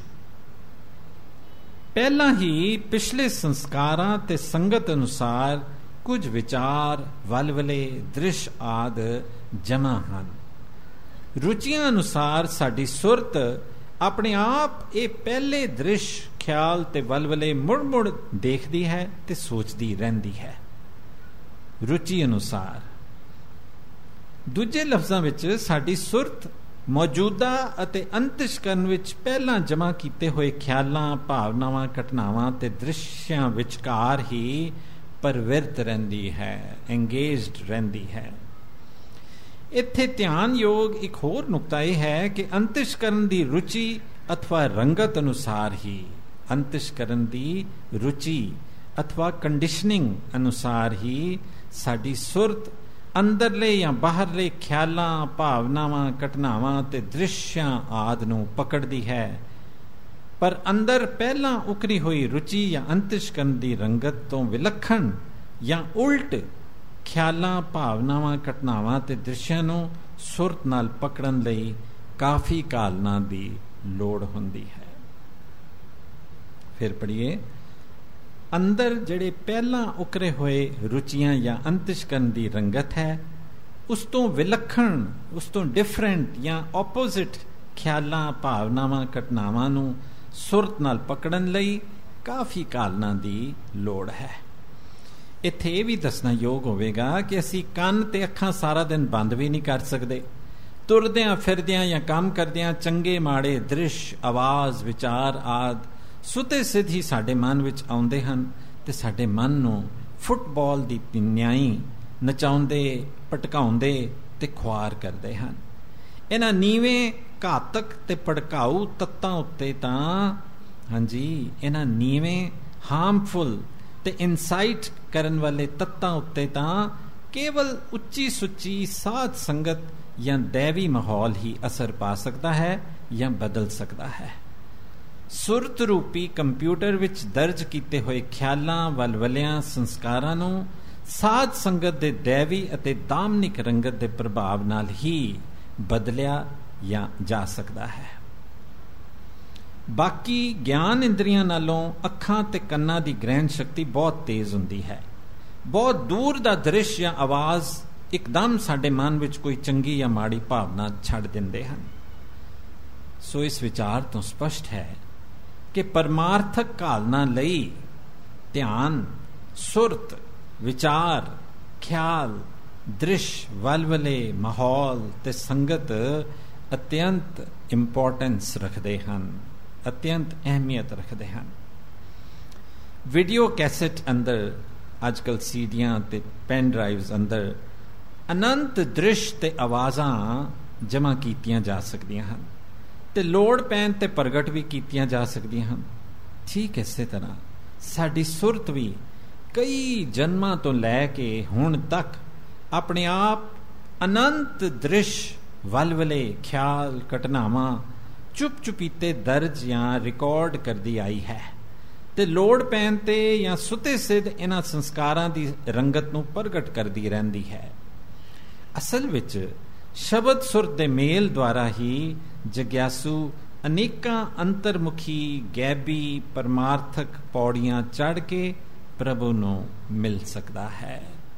ਪਹਿਲਾਂ ਹੀ ਪਿਛਲੇ ਸੰਸਕਾਰਾਂ ਤੇ ਸੰਗਤ ਅਨੁਸਾਰ ਕੁਝ ਵਿਚਾਰ, ਵਲਵਲੇ, ਦ੍ਰਿਸ਼ ਆਦਿ ਜਮ੍ਹਾਂ ਹਨ। ਰੁਚੀਆਂ ਅਨੁਸਾਰ ਸਾਡੀ ਸੁਰਤ ਆਪਣੇ ਆਪ ਇਹ ਪਹਿਲੇ ਦ੍ਰਿਸ਼, ਖਿਆਲ ਤੇ ਵਲਵਲੇ ਮੁੜ-ਮੁੜ ਦੇਖਦੀ ਹੈ ਤੇ ਸੋਚਦੀ ਰਹਿੰਦੀ ਹੈ। ਰੁਚੀ ਅਨੁਸਾਰ ਦੂਜੇ ਲਫ਼ਜ਼ਾਂ ਵਿੱਚ ਸਾਡੀ ਸੁਰਤ ਮੌਜੂਦਾ ਅਤੇ ਅੰਤਿਸ਼ਕਰਨ ਵਿੱਚ ਪਹਿਲਾਂ ਜਮ੍ਹਾਂ ਕੀਤੇ ਹੋਏ ਖਿਆਲਾਂ, ਭਾਵਨਾਵਾਂ, ਘਟਨਾਵਾਂ ਤੇ ਦ੍ਰਿਸ਼ਾਂ ਵਿਚਕਾਰ ਹੀ ਪਰਵਿਰਤ ਰਹਿੰਦੀ ਹੈ, ਇੰਗੇਜਡ ਰਹਿੰਦੀ ਹੈ। ਇੱਥੇ ਧਿਆਨਯੋਗ ਇੱਕ ਹੋਰ ਨੁਕਤਾ ਇਹ ਹੈ ਕਿ ਅੰਤਿਸ਼ਕਰਨ ਦੀ ਰੁਚੀ ਅਥਵਾ ਰੰਗਤ ਅਨੁਸਾਰ ਹੀ ਅੰਤਿਸ਼ਕਰਨ ਦੀ ਰੁਚੀ ਅਥਵਾ ਕੰਡੀਸ਼ਨਿੰਗ ਅਨੁਸਾਰ ਹੀ ਸਾਡੀ ਸੁਰਤ ਅੰਦਰਲੇ ਜਾਂ ਬਾਹਰਲੇ ਖਿਆਲਾਂ, ਭਾਵਨਾਵਾਂ, ਘਟਨਾਵਾਂ ਤੇ ਦ੍ਰਿਸ਼ਾਂ ਆਦਿ ਨੂੰ ਪਕੜਦੀ ਹੈ। ਪਰ ਅੰਦਰ ਪਹਿਲਾਂ ਉਕਰੀ ਹੋਈ ਰੁਚੀ ਜਾਂ ਅੰਤਿਸ਼ਕਰਨ ਦੀ ਰੰਗਤ ਤੋਂ ਵਿਲੱਖਣ ਜਾਂ ਉਲਟ ਖਿਆਲਾਂ, ਭਾਵਨਾਵਾਂ, ਘਟਨਾਵਾਂ ਤੇ ਦ੍ਰਿਸ਼ਾਂ ਨੂੰ ਸੁਰਤ ਨਾਲ ਪਕੜਨ ਲਈ ਕਾਫੀ ਕਾਲਨਾ ਦੀ ਲੋੜ ਹੁੰਦੀ ਹੈ। ਫਿਰ ਪੜ੍ਹੀਏ, ਅੰਦਰ ਜਿਹੜੇ ਪਹਿਲਾਂ ਉਕਰੇ ਹੋਏ ਰੁਚੀਆਂ ਜਾਂ ਅੰਤਿਸ਼ਕਰਨ ਦੀ ਰੰਗਤ ਹੈ, ਉਸ ਤੋਂ ਵਿਲੱਖਣ, ਉਸ ਤੋਂ ਡਿਫਰੈਂਟ ਜਾਂ ਆਪੋਜ਼ਿਟ ਖਿਆਲਾਂ, ਭਾਵਨਾਵਾਂ, ਘਟਨਾਵਾਂ ਨੂੰ ਸੁਰਤ ਨਾਲ ਪਕੜਨ ਲਈ ਕਾਫੀ ਕਾਲਨਾ ਦੀ ਲੋੜ ਹੈ। ਇੱਥੇ ਇਹ ਵੀ ਦੱਸਣਾ ਯੋਗ ਹੋਵੇਗਾ ਕਿ ਅਸੀਂ ਕੰਨ ਤੇ ਅੱਖਾਂ ਸਾਰਾ ਦਿਨ ਬੰਦ ਵੀ ਨਹੀਂ ਕਰ ਸਕਦੇ। ਤੁਰਦਿਆਂ ਫਿਰਦਿਆਂ ਜਾਂ ਕੰਮ ਕਰਦਿਆਂ ਚੰਗੇ ਮਾੜੇ ਦ੍ਰਿਸ਼, ਆਵਾਜ਼, ਵਿਚਾਰ ਆਦਿ ਸੁਤੇ ਸਿੱਧ ਹੀ ਸਾਡੇ ਮਨ ਵਿੱਚ ਆਉਂਦੇ ਹਨ ਤੇ ਸਾਡੇ ਮਨ ਨੂੰ ਫੁੱਟਬਾਲ ਦੀ ਪਿੰਨਿਆਈ ਨਚਾਉਂਦੇ, ਭਟਕਾਉਂਦੇ ਤੇ ਖੁਆਰ ਕਰਦੇ ਹਨ। ਇਹਨਾਂ ਨੀਵੇਂ, ਘਾਤਕ ਤੇ ਭੜਕਾਊ ਤੱਤਾਂ ਉੱਤੇ ਤਾਂ ਹਾਂਜੀ ਇਹਨਾਂ ਨੀਵੇਂ, ਹਾਰਮਫੁਲ ਤੇ ਇਨਸਾਈਟ ਕਰਨ ਵਾਲੇ ਤੱਤਾਂ ਉੱਤੇ ਤਾਂ ਕੇਵਲ ਉੱਚੀ ਸੁੱਚੀ ਸਾਧ ਸੰਗਤ ਜਾਂ ਦੈਵੀ ਮਾਹੌਲ ਹੀ ਅਸਰ ਪਾ ਸਕਦਾ ਹੈ ਜਾਂ ਬਦਲ ਸਕਦਾ ਹੈ। ਸੁਰਤ ਰੂਪੀ ਕੰਪਿਊਟਰ ਵਿੱਚ ਦਰਜ ਕੀਤੇ ਹੋਏ ਖਿਆਲਾਂ, ਵਲਵਲਿਆਂ, ਸੰਸਕਾਰਾਂ ਨੂੰ ਸਾਧ ਸੰਗਤ ਦੇ ਦੈਵੀ ਅਤੇ ਦਾਮਨਿਕ ਰੰਗਤ ਦੇ ਪ੍ਰਭਾਵ ਨਾਲ ਹੀ ਬਦਲਿਆ ਜਾਂ ਜਾ ਸਕਦਾ ਹੈ। ਬਾਕੀ ਗਿਆਨ ਇੰਦਰੀਆਂ ਨਾਲੋਂ ਅੱਖਾਂ ਤੇ ਕੰਨਾਂ ਦੀ ਗ੍ਰਹਿਣ ਸ਼ਕਤੀ ਬਹੁਤ ਤੇਜ਼ ਹੁੰਦੀ ਹੈ। ਬਹੁਤ ਦੂਰ ਦਾ ਦ੍ਰਿਸ਼ ਜਾਂ ਆਵਾਜ਼ ਇੱਕਦਮ ਸਾਡੇ ਮਨ ਵਿੱਚ ਕੋਈ ਚੰਗੀ ਜਾਂ ਮਾੜੀ ਭਾਵਨਾ ਛੱਡ ਦਿੰਦੇ ਹਨ। ਸੋ ਇਸ ਵਿਚਾਰ ਤੋਂ ਸਪਸ਼ਟ ਹੈ ਕਿ ਪਰਮਾਰਥਕ ਕਾਲਨਾ ਲਈ ਧਿਆਨ, ਸੁਰਤ, ਵਿਚਾਰ, ਖਿਆਲ, ਦ੍ਰਿਸ਼, ਵਲਵਲੇ, ਮਾਹੌਲ ਤੇ ਸੰਗਤ ਅਤਿਅੰਤ ਇੰਪੋਰਟੈਂਸ ਰੱਖਦੇ ਹਨ, ਅਤਿਅੰਤ ਅਹਿਮੀਅਤ ਰੱਖਦੇ ਹਨ। ਵੀਡੀਓ ਕੈਸਟ ਅੰਦਰ, ਅੱਜ ਕੱਲ੍ਹ ਸੀਡੀਆਂ ਤੇ ਪੈਨ ਡਰਾਈਵਸ ਅੰਦਰ ਅਨੰਤ ਦ੍ਰਿਸ਼ ਤੇ ਆਵਾਜ਼ਾਂ ਜਮ੍ਹਾਂ ਕੀਤੀਆਂ ਜਾ ਸਕਦੀਆਂ ਹਨ ਤੇ ਲੋੜ ਪੈਣ ਤੇ ਪ੍ਰਗਟ ਵੀ ਕੀਤੀਆਂ ਜਾ ਸਕਦੀਆਂ ਹਨ। ਠੀਕ ਇਸੇ ਤਰ੍ਹਾਂ ਸਾਡੀ ਸੁਰਤ ਵੀ ਕਈ ਜਨਮਾਂ ਤੋਂ ਲੈ ਕੇ ਹੁਣ ਤੱਕ ਆਪਣੇ ਆਪ ਅਨੰਤ ਦ੍ਰਿਸ਼, ਵਲਵਲੇ, ਖਿਆਲ, ਘਟਨਾਵਾਂ ਚੁੱਪ ਚੁਪੀਤੇ ਦਰਜ ਜਾਂ ਰਿਕਾਰਡ ਕਰਦੀ ਆਈ ਹੈ ਤੇ ਲੋੜ ਪੈਣ ਤੇ ਜਾਂ ਸੁਤੇ ਸਿੱਧ ਇਹਨਾਂ ਸੰਸਕਾਰਾਂ ਦੀ ਰੰਗਤ ਨੂੰ ਪ੍ਰਗਟ ਕਰਦੀ ਰਹਿੰਦੀ ਹੈ। ਅਸਲ ਵਿੱਚ ਸ਼ਬਦ ਸੁਰਤ ਦੇ ਮੇਲ ਦੁਆਰਾ ਹੀ ਜਗਿਆਸੂ ਅਨੇਕਾਂ ਅੰਤਰਮੁਖੀ, ਗੈਬੀ, ਪਰਮਾਰਥਕ ਪੌੜੀਆਂ ਚੜ੍ਹ ਕੇ ਪ੍ਰਭੂ ਨੂੰ ਮਿਲ ਸਕਦਾ ਹੈ।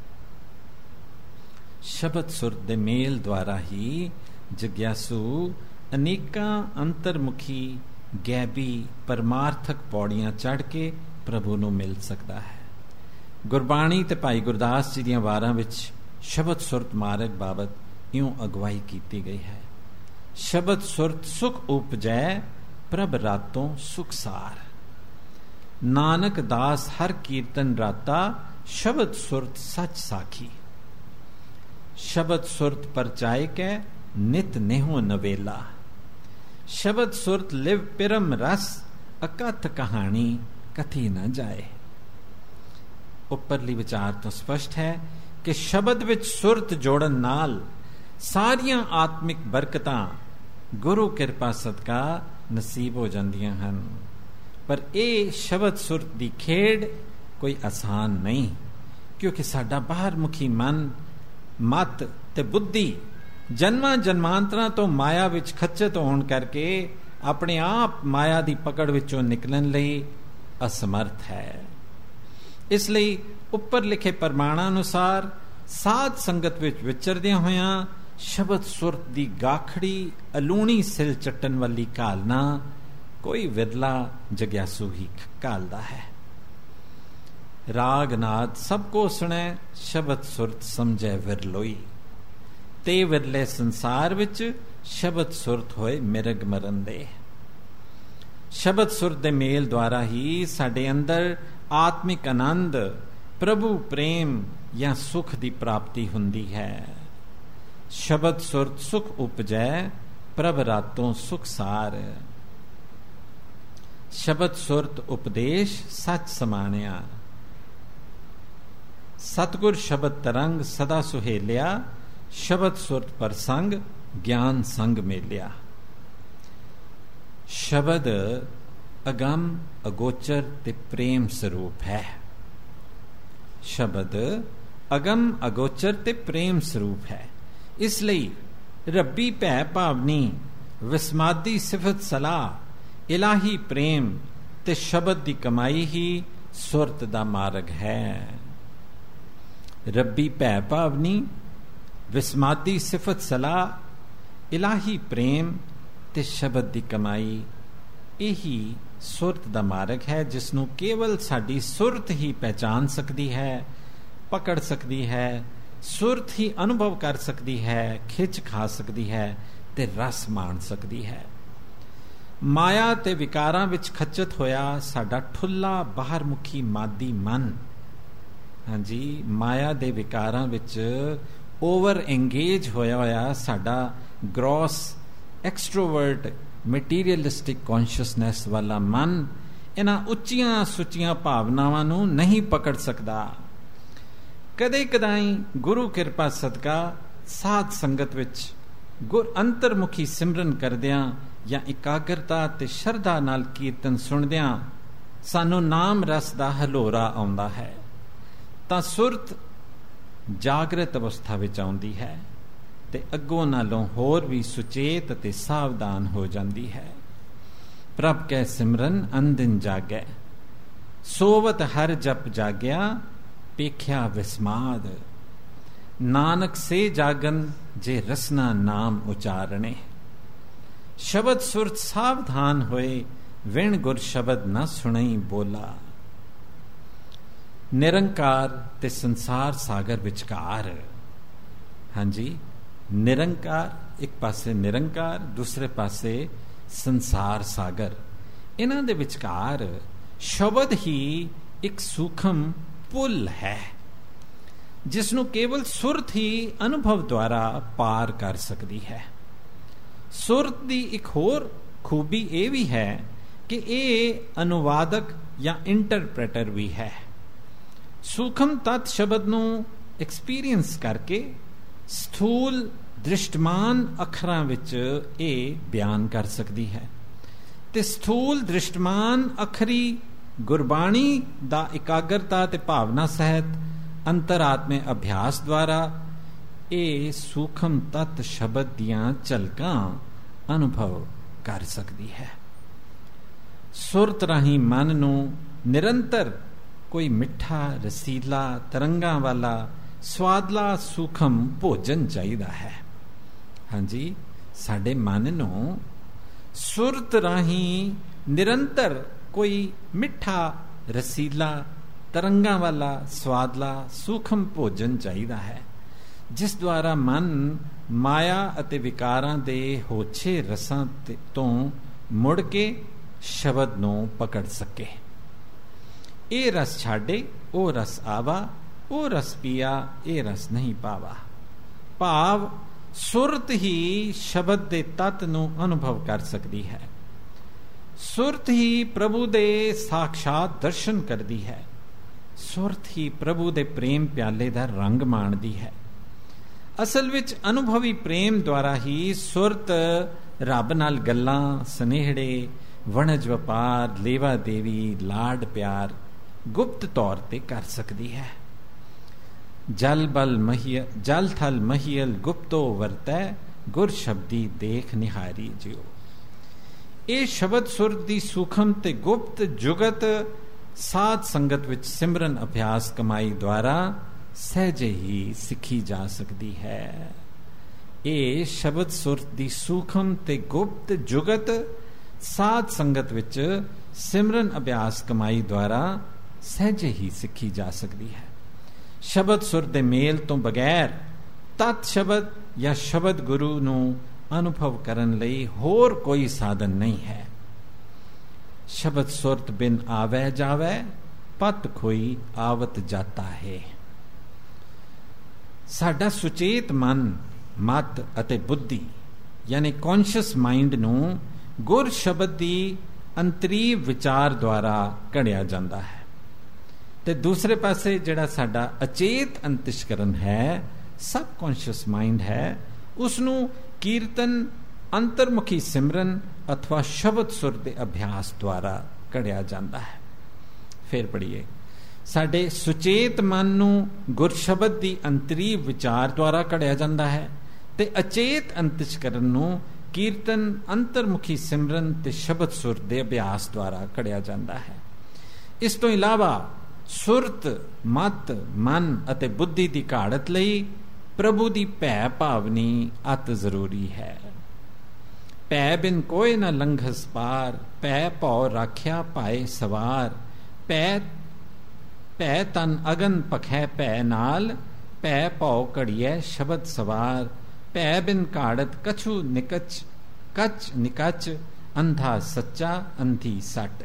ਸ਼ਬਦ ਸੁਰਤ ਦੇ ਮੇਲ ਦੁਆਰਾ ਹੀ ਜਗਿਆਸੂ ਅਨੇਕਾਂ ਅੰਤਰਮੁਖੀ, ਗੈਬੀ, ਪਰਮਾਰਥਕ ਪੌੜੀਆਂ ਚੜ੍ਹ ਕੇ ਪ੍ਰਭੂ ਨੂੰ ਮਿਲ ਸਕਦਾ ਹੈ। ਗੁਰਬਾਣੀ ਤੇ ਭਾਈ ਗੁਰਦਾਸ ਜੀ ਦੀਆਂ ਵਾਰਾਂ ਵਿੱਚ ਸ਼ਬਦ ਸੁਰਤ ਮਾਰਗ ਬਾਬਤ ਇਉਂ ਅਗਵਾਈ ਕੀਤੀ ਗਈ ਹੈ। ਸ਼ਬਦ ਸੁਰਤ ਸੁਖ ਉਪਜੈ, ਪ੍ਰਭ ਰਾਤੋਂ ਸੁਖਸਾਰ। ਨਾਨਕ ਦਾਸ ਹਰ ਕੀਰਤਨ ਰਾਤਾ, ਸ਼ਬਦ ਸੁਰਤ ਸੱਚ ਸਾਖੀ। ਸ਼ਬਦ ਸੁਰਤ ਪਰਚਾਇ ਕੈ, ਨਿਤ ਨੇਹੋ ਨਵੇਲਾ। ਸ਼ਬਦ ਸੁਰਤ ਲਿਵ ਪਿਰਮ ਰਸ, ਅਕਥ ਕਹਾਣੀ ਕਥੀ ਨਾ ਜਾਏ। ਉੱਪਰਲੀ ਵਿਚਾਰ ਤੋਂ ਸਪਸ਼ਟ ਹੈ ਕਿ ਸ਼ਬਦ ਵਿੱਚ ਸੁਰਤ ਜੋੜਨ ਨਾਲ ਸਾਰੀਆਂ ਆਤਮਿਕ ਬਰਕਤਾਂ ਗੁਰੂ ਕਿਰਪਾ ਸਦਕਾ ਨਸੀਬ ਹੋ ਜਾਂਦੀਆਂ ਹਨ। ਪਰ ਇਹ ਸ਼ਬਦ ਸੁਰਤ ਦੀ ਖੇਡ ਕੋਈ ਆਸਾਨ ਨਹੀਂ, ਕਿਉਂਕਿ ਸਾਡਾ ਬਾਹਰ ਮੁਖੀ ਮਨ, ਮਤ ਤੇ ਬੁੱਧੀ ਜਨਮਾਂ ਜਨਮਾਂਤਰਾਂ ਤੋਂ ਮਾਇਆ ਵਿੱਚ ਖੱਚਤ ਹੋਣ ਕਰਕੇ ਆਪਣੇ ਆਪ ਮਾਇਆ ਦੀ ਪਕੜ ਵਿੱਚੋਂ ਨਿਕਲਣ ਲਈ ਅਸਮਰਥ ਹੈ। ਇਸ ਲਈ ਉੱਪਰ ਲਿਖੇ ਪ੍ਰਮਾਣਾਂ ਅਨੁਸਾਰ ਸਾਧ ਸੰਗਤ ਵਿੱਚ ਵਿਚਰਦਿਆਂ ਹੋਇਆਂ ਸ਼ਬਦ ਸੁਰਤ ਦੀ ਗਾਖੜੀ ਅਲੂਣੀ ਸਿਲ ਚੱਟਣ ਵਾਲੀ ਘਾਲਣਾ ਕੋਈ ਵਿਰਲਾ ਜਗਿਆਸੂ ਹੀ ਘਾਲਦਾ ਹੈ। ਰਾਗ ਨਾਦ ਸਭ ਕੋ ਸੁਣੈ, ਸ਼ਬਦ ਸੁਰਤ ਸਮਝੈ ਵਿਰਲੋਈ। ਤੇ ਵਿਰਲੇ ਸੰਸਾਰ ਵਿੱਚ ਸ਼ਬਦ ਸੁਰਤ ਹੋਏ ਮਿਰਗ ਮਰਨ ਦੇ। ਸ਼ਬਦ ਸੁਰਤ ਦੇ ਮੇਲ ਦੁਆਰਾ ਹੀ ਸਾਡੇ ਅੰਦਰ ਆਤਮਿਕ ਆਨੰਦ, ਪ੍ਰਭੂ ਪ੍ਰੇਮ ਜਾਂ ਸੁਖ ਦੀ ਪ੍ਰਾਪਤੀ ਹੁੰਦੀ ਹੈ। ਸ਼ਬਦ ਸੁਰਤ ਸੁਖ ਉਪਜੈ, ਪ੍ਰਭ ਰਾਤੋਂ ਸੁਖਸਾਰ। ਸ਼ਬਦ ਸੁਰਤ ਉਪਦੇਸ਼ ਸੱਚ ਸਮਾਣਿਆ। ਸਤਿਗੁਰ ਸ਼ਬਦ ਤਰੰਗ ਸਦਾ ਸੁਹੇਲਿਆ, ਸ਼ਬਦ ਸੁਰਤ ਪ੍ਰਸੰਗ ਗਿਆਨ ਸੰਗ ਮੇਲਿਆ। ਸ਼ਬਦ ਅਗੰਮ, ਅਗੋਚਰ ਤੇ ਪ੍ਰੇਮ ਸਰੂਪ ਹੈ। ਸ਼ਬਦ ਅਗੰਮ, ਅਗੋਚਰ ਤੇ ਪ੍ਰੇਮ ਸਰੂਪ ਹੈ। ਇਸ ਲਈ ਰੱਬੀ ਭੈ ਭਾਵਨੀ, ਵਿਸਮਾਦੀ ਸਿਫਤ ਸਲਾਹ, ਇਲਾਹੀ ਪ੍ਰੇਮ ਤੇ ਸ਼ਬਦ ਦੀ ਕਮਾਈ ਹੀ ਸੁਰਤ ਦਾ ਮਾਰਗ ਹੈ। ਰੱਬੀ ਭੈ ਭਾਵਨੀ, ਵਿਸਮਾਦੀ ਸਿਫਤ ਸਲਾਹ, ਇਲਾਹੀ ਪ੍ਰੇਮ ਤੇ ਸ਼ਬਦ ਦੀ ਕਮਾਈ, ਇਹੀ ਸੁਰਤ ਦਾ ਮਾਰਗ ਹੈ, ਜਿਸ ਨੂੰ ਕੇਵਲ ਸਾਡੀ ਸੁਰਤ ਹੀ ਪਹਿਚਾਨ ਸਕਦੀ ਹੈ, ਪਕੜ ਸਕਦੀ ਹੈ, ਸੁਰਤ ਹੀ ਅਨੁਭਵ ਕਰ ਸਕਦੀ ਹੈ, ਖਿੱਚ ਖਾ ਸਕਦੀ ਹੈ ਤੇ ਰਸ ਮਾਣ ਸਕਦੀ ਹੈ। ਮਾਇਆ ਤੇ ਵਿਕਾਰਾਂ ਵਿੱਚ ਖੱਚਤ ਹੋਇਆ ਸਾਡਾ ਠੁੱਲਾ ਬਾਹਰ ਮੁਖੀ ਮਾਦੀ ਮਨ, ਹਾਂਜੀ, ਮਾਇਆ ਦੇ ਵਿਕਾਰਾਂ ਵਿੱਚ ਓਵਰ ਇੰਗੇਜ ਹੋਇਆ ਹੋਇਆ ਸਾਡਾ ਗ੍ਰੋਸ ਐਕਸਟਰੋਵਰਟ ਮਟੀਰੀਅਲਿਸਟਿਕ ਕੌਨਸ਼ੀਅਸਨੈਸ ਵਾਲਾ ਮਨ ਇਹਨਾਂ ਉੱਚੀਆਂ ਸੁੱਚੀਆਂ ਭਾਵਨਾਵਾਂ ਨੂੰ ਨਹੀਂ ਪਕੜ ਸਕਦਾ। ਕਦੇ ਕਦਾਈ ਗੁਰੂ ਕਿਰਪਾ ਸਦਕਾ ਸਾਧ ਸੰਗਤ ਵਿੱਚ ਗੁਰ ਅੰਤਰਮੁਖੀ ਸਿਮਰਨ ਕਰਦਿਆਂ ਜਾਂ ਇਕਾਗਰਤਾ ਤੇ ਸ਼ਰਧਾ ਨਾਲ ਕੀਰਤਨ ਸੁਣਦਿਆਂ ਸਾਨੂੰ ਨਾਮ ਰਸ ਦਾ ਹਲੋਰਾ ਆਉਂਦਾ ਹੈ ਤਾਂ ਸੁਰਤ ਜਾਗਰਤ ਅਵਸਥਾ ਵਿੱਚ ਆਉਂਦੀ ਹੈ ਤੇ ਅੱਗੋਂ ਨਾਲੋਂ ਹੋਰ ਵੀ ਸੁਚੇਤ ਅਤੇ ਸਾਵਧਾਨ ਹੋ ਜਾਂਦੀ ਹੈ। ਪ੍ਰਭ ਕੈ ਸਿਮਰਨ ਅਨਦਿਨ ਜਾਗੈ, ਸੋਵਤ ਹਰ ਜਪ ਜਾਗਿਆ, ਪੇਖਿਆ ਵਿਸਮਾਦ। ਨਾਨਕ ਸੇ ਜਾਗਨ ਜੇ ਰਸਨਾ ਨਾਮ ਉਚਾਰਣੇ। ਸ਼ਬਦ ਸੁਰਤ ਸਾਵਧਾਨ ਹੋਏ, ਵਿਣ ਗੁਰ ਸ਼ਬਦ ਨਾ ਸੁਣਈ ਬੋਲਾ। ਨਿਰੰਕਾਰ ਤੇ ਸੰਸਾਰ ਸਾਗਰ ਵਿਚਕਾਰ, ਹਾਂਜੀ, ਨਿਰੰਕਾਰ ਇੱਕ ਪਾਸੇ ਨਿਰੰਕਾਰ, ਦੂਸਰੇ ਪਾਸੇ ਸੰਸਾਰ ਸਾਗਰ, ਇਹਨਾਂ ਦੇ ਵਿਚਕਾਰ ਸ਼ਬਦ ਹੀ ਇੱਕ ਸੂਖਮ ਪੁੱਲ ਹੈ ਜਿਸ ਨੂੰ ਕੇਵਲ ਸੁਰਤ ਹੀ ਅਨੁਭਵ ਦੁਆਰਾ ਪਾਰ ਕਰ ਸਕਦੀ ਹੈ। ਸੁਰਤ ਦੀ ਇੱਕ ਹੋਰ ਖੂਬੀ ਇਹ ਵੀ ਹੈ ਕਿ ਇਹ ਅਨੁਵਾਦਕ ਜਾਂ ਇੰਟਰਪ੍ਰੇਟਰ ਵੀ ਹੈ। ਸੂਖਮ ਤੱਤ ਸ਼ਬਦ ਨੂੰ ਐਕਸਪੀਰੀਅੰਸ ਕਰਕੇ ਸਥੂਲ ਦ੍ਰਿਸ਼ਟਮਾਨ ਅੱਖਰਾਂ ਵਿੱਚ ਇਹ ਬਿਆਨ ਕਰ ਸਕਦੀ ਹੈ ਤੇ ਸਥੂਲ ਦ੍ਰਿਸ਼ਟਮਾਨ ਅੱਖਰੀ ਗੁਰਬਾਣੀ ਦਾ ਇਕਾਗਰਤਾ ਤੇ ਭਾਵਨਾ ਸਹਿਤ ਅੰਤਰਾਤਮੇ ਅਭਿਆਸ ਦੁਆਰਾ ਇਹ ਸੂਖਮ ਤੱਤ ਸ਼ਬਦ ਦੀਆਂ ਝਲਕਾਂ ਅਨੁਭਵ ਕਰ ਸਕਦੀ ਹੈ। ਸੁਰਤ ਰਾਹੀਂ ਮਨ ਨੂੰ ਨਿਰੰਤਰ ਕੋਈ ਮਿੱਠਾ ਰਸੀਲਾ ਤਰੰਗਾਂ ਵਾਲਾ ਸਵਾਦਲਾ ਸੂਖਮ ਭੋਜਨ ਚਾਹੀਦਾ ਹੈ। ਹਾਂਜੀ, ਸਾਡੇ ਮਨ ਨੂੰ ਸੁਰਤ ਰਾਹੀਂ ਨਿਰੰਤਰ ਕੋਈ ਮਿੱਠਾ ਰਸੀਲਾ ਤਰੰਗਾਂ ਵਾਲਾ ਸਵਾਦਲਾ ਸੂਖਮ ਭੋਜਨ ਚਾਹੀਦਾ ਹੈ ਜਿਸ ਦੁਆਰਾ ਮਨ ਮਾਇਆ ਅਤੇ ਵਿਕਾਰਾਂ ਦੇ ਹੋਛੇ ਰਸਾਂ ਤੋਂ ਮੁੜ ਕੇ ਸ਼ਬਦ ਨੂੰ ਪਕੜ ਸਕੇ। ਇਹ ਰਸ ਛਾੜੇ ਉਹ ਰਸ ਆਵਾ, ਉਹ ਰਸ ਪੀਆ ਇਹ ਰਸ ਨਹੀਂ ਪਾਵਾ। ਭਾਵ ਸੁਰਤ ਹੀ ਸ਼ਬਦ ਦੇ ਤੱਤ ਨੂੰ ਅਨੁਭਵ ਕਰ ਸਕਦੀ ਹੈ। ਸੁਰਤ ਹੀ ਪ੍ਰਭੂ ਦੇ ਸਾਖਸ਼ਾਤ ਦਰਸ਼ਨ ਕਰਦੀ ਹੈ। ਸੁਰਤ ਹੀ ਪ੍ਰਭੂ ਦੇ ਪ੍ਰੇਮ ਪਿਆਲੇ ਦਾ ਰੰਗ ਮਾਣਦੀ ਹੈ। ਅਸਲ ਵਿੱਚ ਅਨੁਭਵੀ ਪ੍ਰੇਮ ਦੁਆਰਾ ਹੀ ਸੁਰਤ ਰੱਬ ਨਾਲ ਗੱਲਾਂ, ਸਨੇਹੜੇ, ਵਣਜ ਵਪਾਰ, ਲੇਵਾ ਦੇਵੀ, ਲਾਡ ਪਿਆਰ ਗੁਪਤ ਤੌਰ ਤੇ ਕਰ ਸਕਦੀ ਹੈ। ਜਲ ਬਲ ਮਹੀਲ ਜਲ ਥਲ ਮਹੀਲ ਗੁਪਤੋ ਵਰਤੈ, ਗੁਰ ਸ਼ਬਦੀ ਦੇਖ ਨਿਹਾਰੀ ਜਿਉ। ਇਹ ਸ਼ਬਦ ਸੁਰਤ ਦੀ ਸੂਖਮ ਤੇ ਗੁਪਤ ਜੁਗਤ ਸਾਧ ਸੰਗਤ ਵਿੱਚ ਸਿਮਰਨ ਅਭਿਆਸ ਕਮਾਈ ਦੁਆਰਾ ਸਹਿਜੇ ਹੀ ਸਿੱਖੀ ਜਾ ਸਕਦੀ ਹੈ। ਇਹ ਸ਼ਬਦ ਸੁਰਤ ਦੀ ਸੂਖਮ ਤੇ ਗੁਪਤ ਜੁਗਤ ਸਾਧ ਸੰਗਤ ਵਿੱਚ ਸਿਮਰਨ ਅਭਿਆਸ ਕਮਾਈ ਦੁਆਰਾ ਸਹਿਜੇ ਹੀ ਸਿੱਖੀ ਜਾ ਸਕਦੀ ਹੈ। ਸ਼ਬਦ ਸੁਰ ਦੇ ਮੇਲ ਤੋਂ ਬਗੈਰ ਤਤ ਸ਼ਬਦ ਜਾਂ ਸ਼ਬਦ ਗੁਰੂ ਨੂੰ ਅਨੁਭਵ ਕਰਨ ਲਈ ਹੋਰ ਕੋਈ ਸਾਧਨ ਨਹੀਂ ਹੈ। ਸ਼ਬਦ ਸੁਰਤ ਬਿਨ ਆਵੈ ਜਾਵੈ, ਪਤ ਖੋਈ ਆਵਤ ਜਾਤਾ ਹੈ। ਸਾਡਾ ਸੁਚੇਤ ਮਨ, ਮਤ ਅਤੇ ਬੁੱਧੀ ਯਾਨੀ ਕੌਨਸ਼ੀਅਸ ਮਾਈਂਡ ਨੂੰ ਗੁਰ ਸ਼ਬਦ ਦੀ ਅੰਤਰੀਵ ਵਿਚਾਰ ਦੁਆਰਾ ਘੜਿਆ ਜਾਂਦਾ ਹੈ ਤੇ ਦੂਸਰੇ ਪਾਸੇ ਜਿਹੜਾ ਸਾਡਾ ਅਚੇਤ ਅੰਤਿਸ਼ਕਰਨ ਹੈ, ਸਬ ਕੌਨਸ਼ੀਅਸ ਮਾਈਂਡ ਹੈ, ਉਸ ਨੂੰ ਕੀਰਤਨ, ਅੰਤਰਮੁਖੀ ਸਿਮਰਨ ਅਥਵਾ ਸ਼ਬਦ ਸੁਰ ਦੇ ਅਭਿਆਸ ਦੁਆਰਾ ਘੜਿਆ ਜਾਂਦਾ ਹੈ। ਫਿਰ ਪੜ੍ਹੀਏ। ਸਾਡੇ ਸੁਚੇਤ ਮਨ ਨੂੰ ਗੁਰ ਸ਼ਬਦ ਦੀ ਅੰਤਰੀਵ ਵਿਚਾਰ ਦੁਆਰਾ ਘੜਿਆ ਜਾਂਦਾ ਹੈ ਤੇ ਅਚੇਤ ਅੰਤਿਸ਼ਕਰਨ ਨੂੰ ਕੀਰਤਨ, ਅੰਤਰਮੁਖੀ ਸਿਮਰਨ ਤੇ ਸ਼ਬਦ ਸੁਰ ਦੇ ਅਭਿਆਸ ਦੁਆਰਾ ਘੜਿਆ ਜਾਂਦਾ ਹੈ। ਇਸ ਤੋਂ ਇਲਾਵਾ ਸੁਰਤ, ਮਤ, ਮਨ ਅਤੇ ਬੁੱਧੀ ਦੀ ਘਾੜਤ ਲਈ ਪ੍ਰਭੂ ਦੀ ਭੈ ਭਾਵਨੀ ਅਤ ਜ਼ਰੂਰੀ ਹੈ। ਭੈ ਬਿਨ ਕੋਈ ਨਾ ਲੰਘਸ ਪਾਰ, ਭੈ ਭਉ ਰਾਖਿਆ ਪਾਏ ਸਵਾਰ। ਭੈ ਭੈ ਤਨ ਅਗਨ ਪਖੈ ਭੈ ਨਾਲ, ਭੈ ਭਉ ਘੜੀਐ ਸ਼ਬਦ ਸਵਾਰ। ਭੈ ਬਿਨ ਘਾੜਤ ਕਛੂ ਨਿਕਚ, ਕਚ ਨਿਕਚ ਅੰਧਾ ਸੱਚਾ ਅੰਧੀ ਸੱਟ।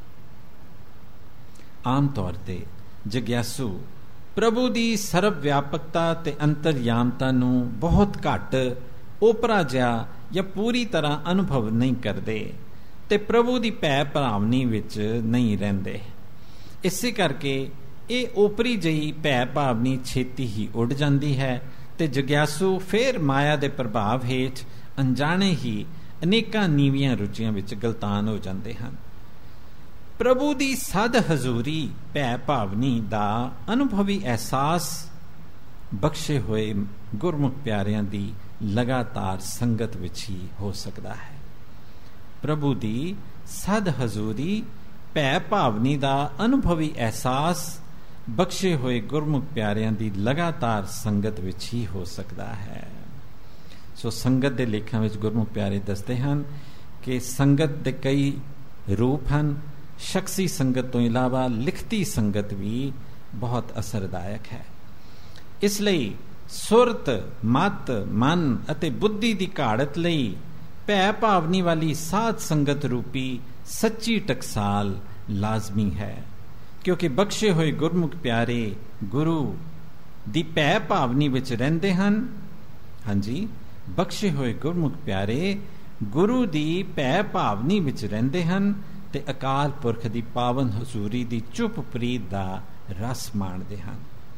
ਆਮ ਤੌਰ ਤੇ ਜਗਿਆਸੂ ਪ੍ਰਭੂ ਦੀ ਸਰਵ ਵਿਆਪਕਤਾ ਤੇ ਅੰਤਰਯਾਮਤਾ ਨੂੰ ਬਹੁਤ ਘੱਟ, ਓਪਰਾ ਜਿਹਾ ਜਾਂ ਪੂਰੀ ਤਰ੍ਹਾਂ ਅਨੁਭਵ ਨਹੀਂ ਕਰਦੇ ਤੇ ਪ੍ਰਭੂ ਦੀ ਭੈ ਭਾਵਨੀ ਵਿੱਚ ਨਹੀਂ ਰਹਿੰਦੇ। ਇਸੇ ਕਰਕੇ ਇਹ ਓਪਰੀ ਜਿਹੀ ਭੈ ਭਾਵਨੀ ਛੇਤੀ ਹੀ ਉੱਡ ਜਾਂਦੀ ਹੈ ਤੇ ਜਗਿਆਸੂ ਫਿਰ ਮਾਇਆ ਦੇ ਪ੍ਰਭਾਵ ਹੇਠ ਅਣਜਾਣੇ ਹੀ ਅਨੇਕਾਂ ਨੀਵੀਆਂ ਰੁਚੀਆਂ ਵਿੱਚ ਗਲਤਾਨ ਹੋ ਜਾਂਦੇ ਹਨ। ਪ੍ਰਭੂ ਦੀ ਸਦ ਹਜ਼ੂਰੀ ਭੈ ਭਾਵਨੀ ਦਾ ਅਨੁਭਵੀ ਅਹਿਸਾਸ ਬਖਸ਼ੇ ਹੋਏ ਗੁਰਮੁਖ ਪਿਆਰਿਆਂ ਦੀ ਲਗਾਤਾਰ ਸੰਗਤ ਵਿੱਚ ਹੀ ਹੋ ਸਕਦਾ ਹੈ। ਪ੍ਰਭੂ ਦੀ ਸਦ ਹਜ਼ੂਰੀ ਭੈ ਭਾਵਨੀ ਦਾ ਅਨੁਭਵੀ ਅਹਿਸਾਸ ਬਖਸ਼ੇ ਹੋਏ ਗੁਰਮੁਖ ਪਿਆਰਿਆਂ ਦੀ ਲਗਾਤਾਰ ਸੰਗਤ ਵਿੱਚ ਹੀ ਹੋ ਸਕਦਾ ਹੈ। ਸੋ ਸੰਗਤ ਦੇ ਲੇਖਾਂ ਵਿੱਚ ਗੁਰਮੁਖ ਪਿਆਰੇ ਦੱਸਦੇ ਹਨ ਕਿ ਸੰਗਤ ਦੇ ਕਈ ਰੂਪ ਹਨ। ਸ਼ਖਸੀ ਸੰਗਤ ਤੋਂ ਇਲਾਵਾ ਲਿਖਤੀ ਸੰਗਤ ਵੀ ਬਹੁਤ ਅਸਰਦਾਇਕ ਹੈ। ਇਸ ਲਈ ਸੁਰਤ, ਮਤ, ਮਨ ਅਤੇ ਬੁੱਧੀ ਦੀ ਘਾੜਤ ਲਈ ਭੈ ਭਾਵਨੀ ਵਾਲੀ ਸਾਧ ਸੰਗਤ ਰੂਪੀ ਸੱਚੀ ਟਕਸਾਲ ਲਾਜ਼ਮੀ ਹੈ, ਕਿਉਂਕਿ ਬਖਸ਼ੇ ਹੋਏ ਗੁਰਮੁਖ ਪਿਆਰੇ ਗੁਰੂ ਦੀ ਭੈ ਭਾਵਨੀ ਵਿੱਚ ਰਹਿੰਦੇ ਹਨ। ਹਾਂਜੀ, ਬਖਸ਼ੇ ਹੋਏ ਗੁਰਮੁਖ ਪਿਆਰੇ ਗੁਰੂ ਦੀ ਭੈ ਭਾਵਨੀ ਵਿੱਚ ਰਹਿੰਦੇ ਹਨ ਤੇ ਅਕਾਲ ਪੁਰਖ ਦੀ ਪਾਵਨ ਹਜ਼ੂਰੀ ਦੀ ਚੁੱਪ ਪ੍ਰੀਤ ਦਾ ਰਸ ਮਾਣਦੇ ਹਨ।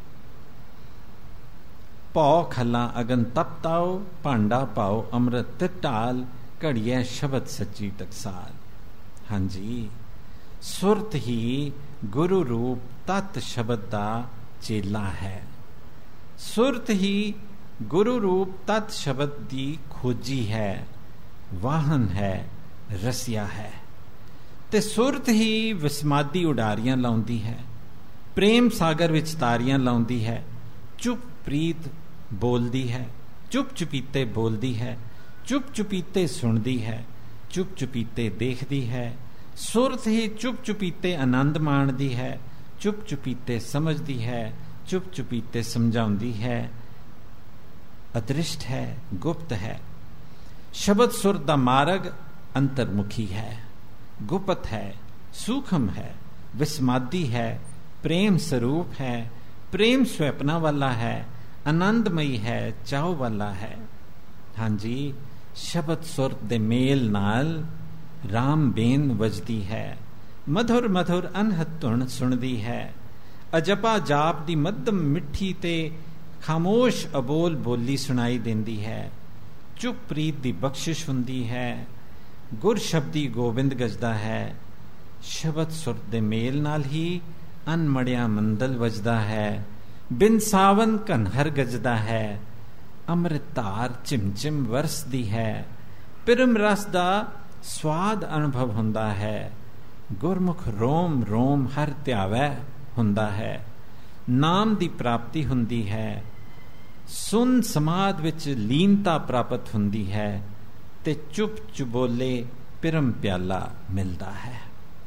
ਭਉ ਖੱਲਾ ਅਗਨ ਤਪਤਾਓ, ਭਾਂਡਾ ਪਾਓ ਅੰਮ੍ਰਿਤ ਢਾਲ, ਘੜੀਐ ਸ਼ਬਦ ਸੱਚੀ ਟਕਸਾਲ। ਹਾਂਜੀ, ਸੁਰਤ ਹੀ ਗੁਰੂ ਰੂਪ ਤਤ ਸ਼ਬਦ ਦਾ ਚੇਲਾ ਹੈ। ਸੁਰਤ ਹੀ ਗੁਰੂ ਰੂਪ ਤਤ ਸ਼ਬਦ ਦੀ ਖੋਜੀ ਹੈ, ਵਾਹਨ ਹੈ, ਰਸਿਆ ਹੈ। ਤੇ ਸੁਰਤ ਹੀ ਵਿਸਮਾਦੀ ਉਡਾਰੀਆਂ ਲਾਉਂਦੀ ਹੈ, ਪ੍ਰੇਮ ਸਾਗਰ ਵਿੱਚ ਤਾਰੀਆਂ ਲਾਉਂਦੀ ਹੈ, ਚੁੱਪ ਪ੍ਰੀਤ ਬੋਲਦੀ ਹੈ, ਚੁੱਪ ਚੁਪੀਤੇ ਬੋਲਦੀ ਹੈ, ਚੁੱਪ ਚੁਪੀਤੇ ਸੁਣਦੀ ਹੈ, ਚੁੱਪ ਚੁਪੀਤੇ ਦੇਖਦੀ ਹੈ। ਸੁਰਤ ਹੀ ਚੁੱਪ ਚੁਪੀਤੇ ਆਨੰਦ ਮਾਣਦੀ ਹੈ, ਚੁੱਪ ਚੁਪੀਤੇ ਸਮਝਦੀ ਹੈ, ਚੁੱਪ ਚੁਪੀਤੇ ਸਮਝਾਉਂਦੀ ਹੈ। ਅਦ੍ਰਿਸ਼ਟ ਹੈ, ਗੁਪਤ ਹੈ। ਸ਼ਬਦ ਸੁਰ ਦਾ ਮਾਰਗ ਅੰਤਰਮੁਖੀ ਹੈ, ਗੁਪਤ ਹੈ, ਸੂਖਮ ਹੈ, ਵਿਸਮਾਦੀ ਹੈ, ਪ੍ਰੇਮ ਸਰੂਪ ਹੈ, ਪ੍ਰੇਮ ਸਵੈਪਨਾ ਵਾਲਾ ਹੈ, ਆਨੰਦਮਈ ਹੈ, ਚਾਉ ਵਾਲਾ ਹੈ। ਹਾਂਜੀ, ਸ਼ਬਦ ਸੁਰ ਦੇ ਮੇਲ ਨਾਲ ਰਾਮ ਬੇਨ ਵਜਦੀ ਹੈ, ਮਧੁਰ ਮਧੁਰ ਅਨਹਦ ਧੁਨ ਸੁਣਦੀ ਹੈ। ਅਜਪਾ ਜਾਪ ਦੀ ਮੱਧਮ ਮਿੱਠੀ ਤੇ ਖਾਮੋਸ਼ ਅਬੋਲ ਬੋਲੀ ਸੁਣਾਈ ਦਿੰਦੀ ਹੈ। ਚੁੱਪ ਪ੍ਰੀਤ ਦੀ ਬਖਸ਼ਿਸ਼ ਹੁੰਦੀ ਹੈ। ਗੁਰ ਸ਼ਬਦੀ ਗੋਬਿੰਦ ਗਜਦਾ ਹੈ। ਸ਼ਬਦ ਸੁਰ ਦੇ ਮੇਲ ਨਾਲ ਹੀ ਅਨਮੜਿਆ ਮੰਦਲ ਵਜਦਾ ਹੈ। ਬਿਨ ਸਾਵਨ ਘਨਹਰ ਗਜਦਾ ਹੈ। ਅੰਮ੍ਰਿਤ ਧਾਰ ਚਿਮਚਿਮ ਵਰਸਦੀ ਹੈ। ਪਿਰਮ ਰਸ ਦਾ ਸਵਾਦ ਅਨੁਭਵ ਹੁੰਦਾ ਹੈ। ਗੁਰਮੁਖ ਰੋਮ ਰੋਮ ਹਰ ਧਿਆਵੈ ਹੁੰਦਾ ਹੈ। ਨਾਮ ਦੀ ਪ੍ਰਾਪਤੀ ਹੁੰਦੀ ਹੈ। ਸੁਨ ਸਮਾਧ ਵਿੱਚ ਲੀਨਤਾ ਪ੍ਰਾਪਤ ਹੁੰਦੀ ਹੈ ਤੇ ਚੁੱਪ ਚੁਬੋਲੇ ਪਿਰਮ ਪਿਆਲਾ ਮਿਲਦਾ ਹੈ।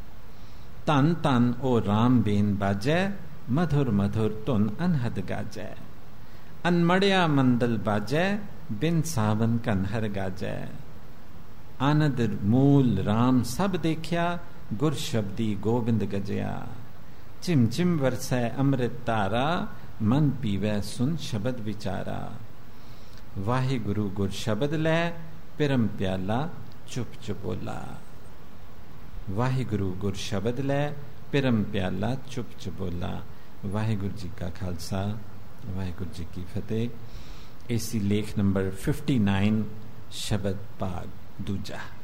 ਧੰਨ ਧੰਨ ਉਹ ਰਾਮ ਬੇਨ ਬਾਜੈ, ਮਧੁਰ ਮਧੁਰ ਧੁਨ ਅਨਹਦ ਗਾਜੈ। ਅਨਮੜਿਆ ਮੰਦਲ ਬਾਜੈ, ਬਿਨ ਸਾਵਨ ਕਨਹਰ ਗਾਜੈ। ਆਨੰਦ ਮੂਲ ਰਾਮ ਸਭ ਦੇਖਿਆ, ਗੁਰ ਸ਼ਬਦੀ ਗੋਬਿੰਦ ਗਜਿਆ। ਚਿਮ ਚਿਮ ਵਰਸੈ ਅੰਮ੍ਰਿਤ ਧਾਰਾ, ਮਨ ਪੀਵੈ ਸੁਨ ਸ਼ਬਦ ਵਿਚਾਰਾ। ਵਾਹਿਗੁਰੂ ਗੁਰ ਸ਼ਬਦ ਲੈ, ਪਿਰਮ ਪਿਆਲਾ ਚੁੱਪ ਚੁਬੋਲਾ। ਵਾਹਿਗੁਰੂ ਗੁਰ ਸ਼ਬਦ ਲੈ, ਪਿਰਮ ਪਿਆਲਾ ਚੁੱਪ ਚੁਬੋਲਾ। ਵਾਹਿਗੁਰੂ ਜੀ ਕਾ ਖਾਲਸਾ, ਵਾਹਿਗੁਰੂ ਜੀ ਕੀ ਫਤਿਹ। ਏਸੀ ਲੇਖ ਨੰਬਰ ਉਨਸਠ, ਸ਼ਬਦ ਭਾਗ ਦੂਜਾ।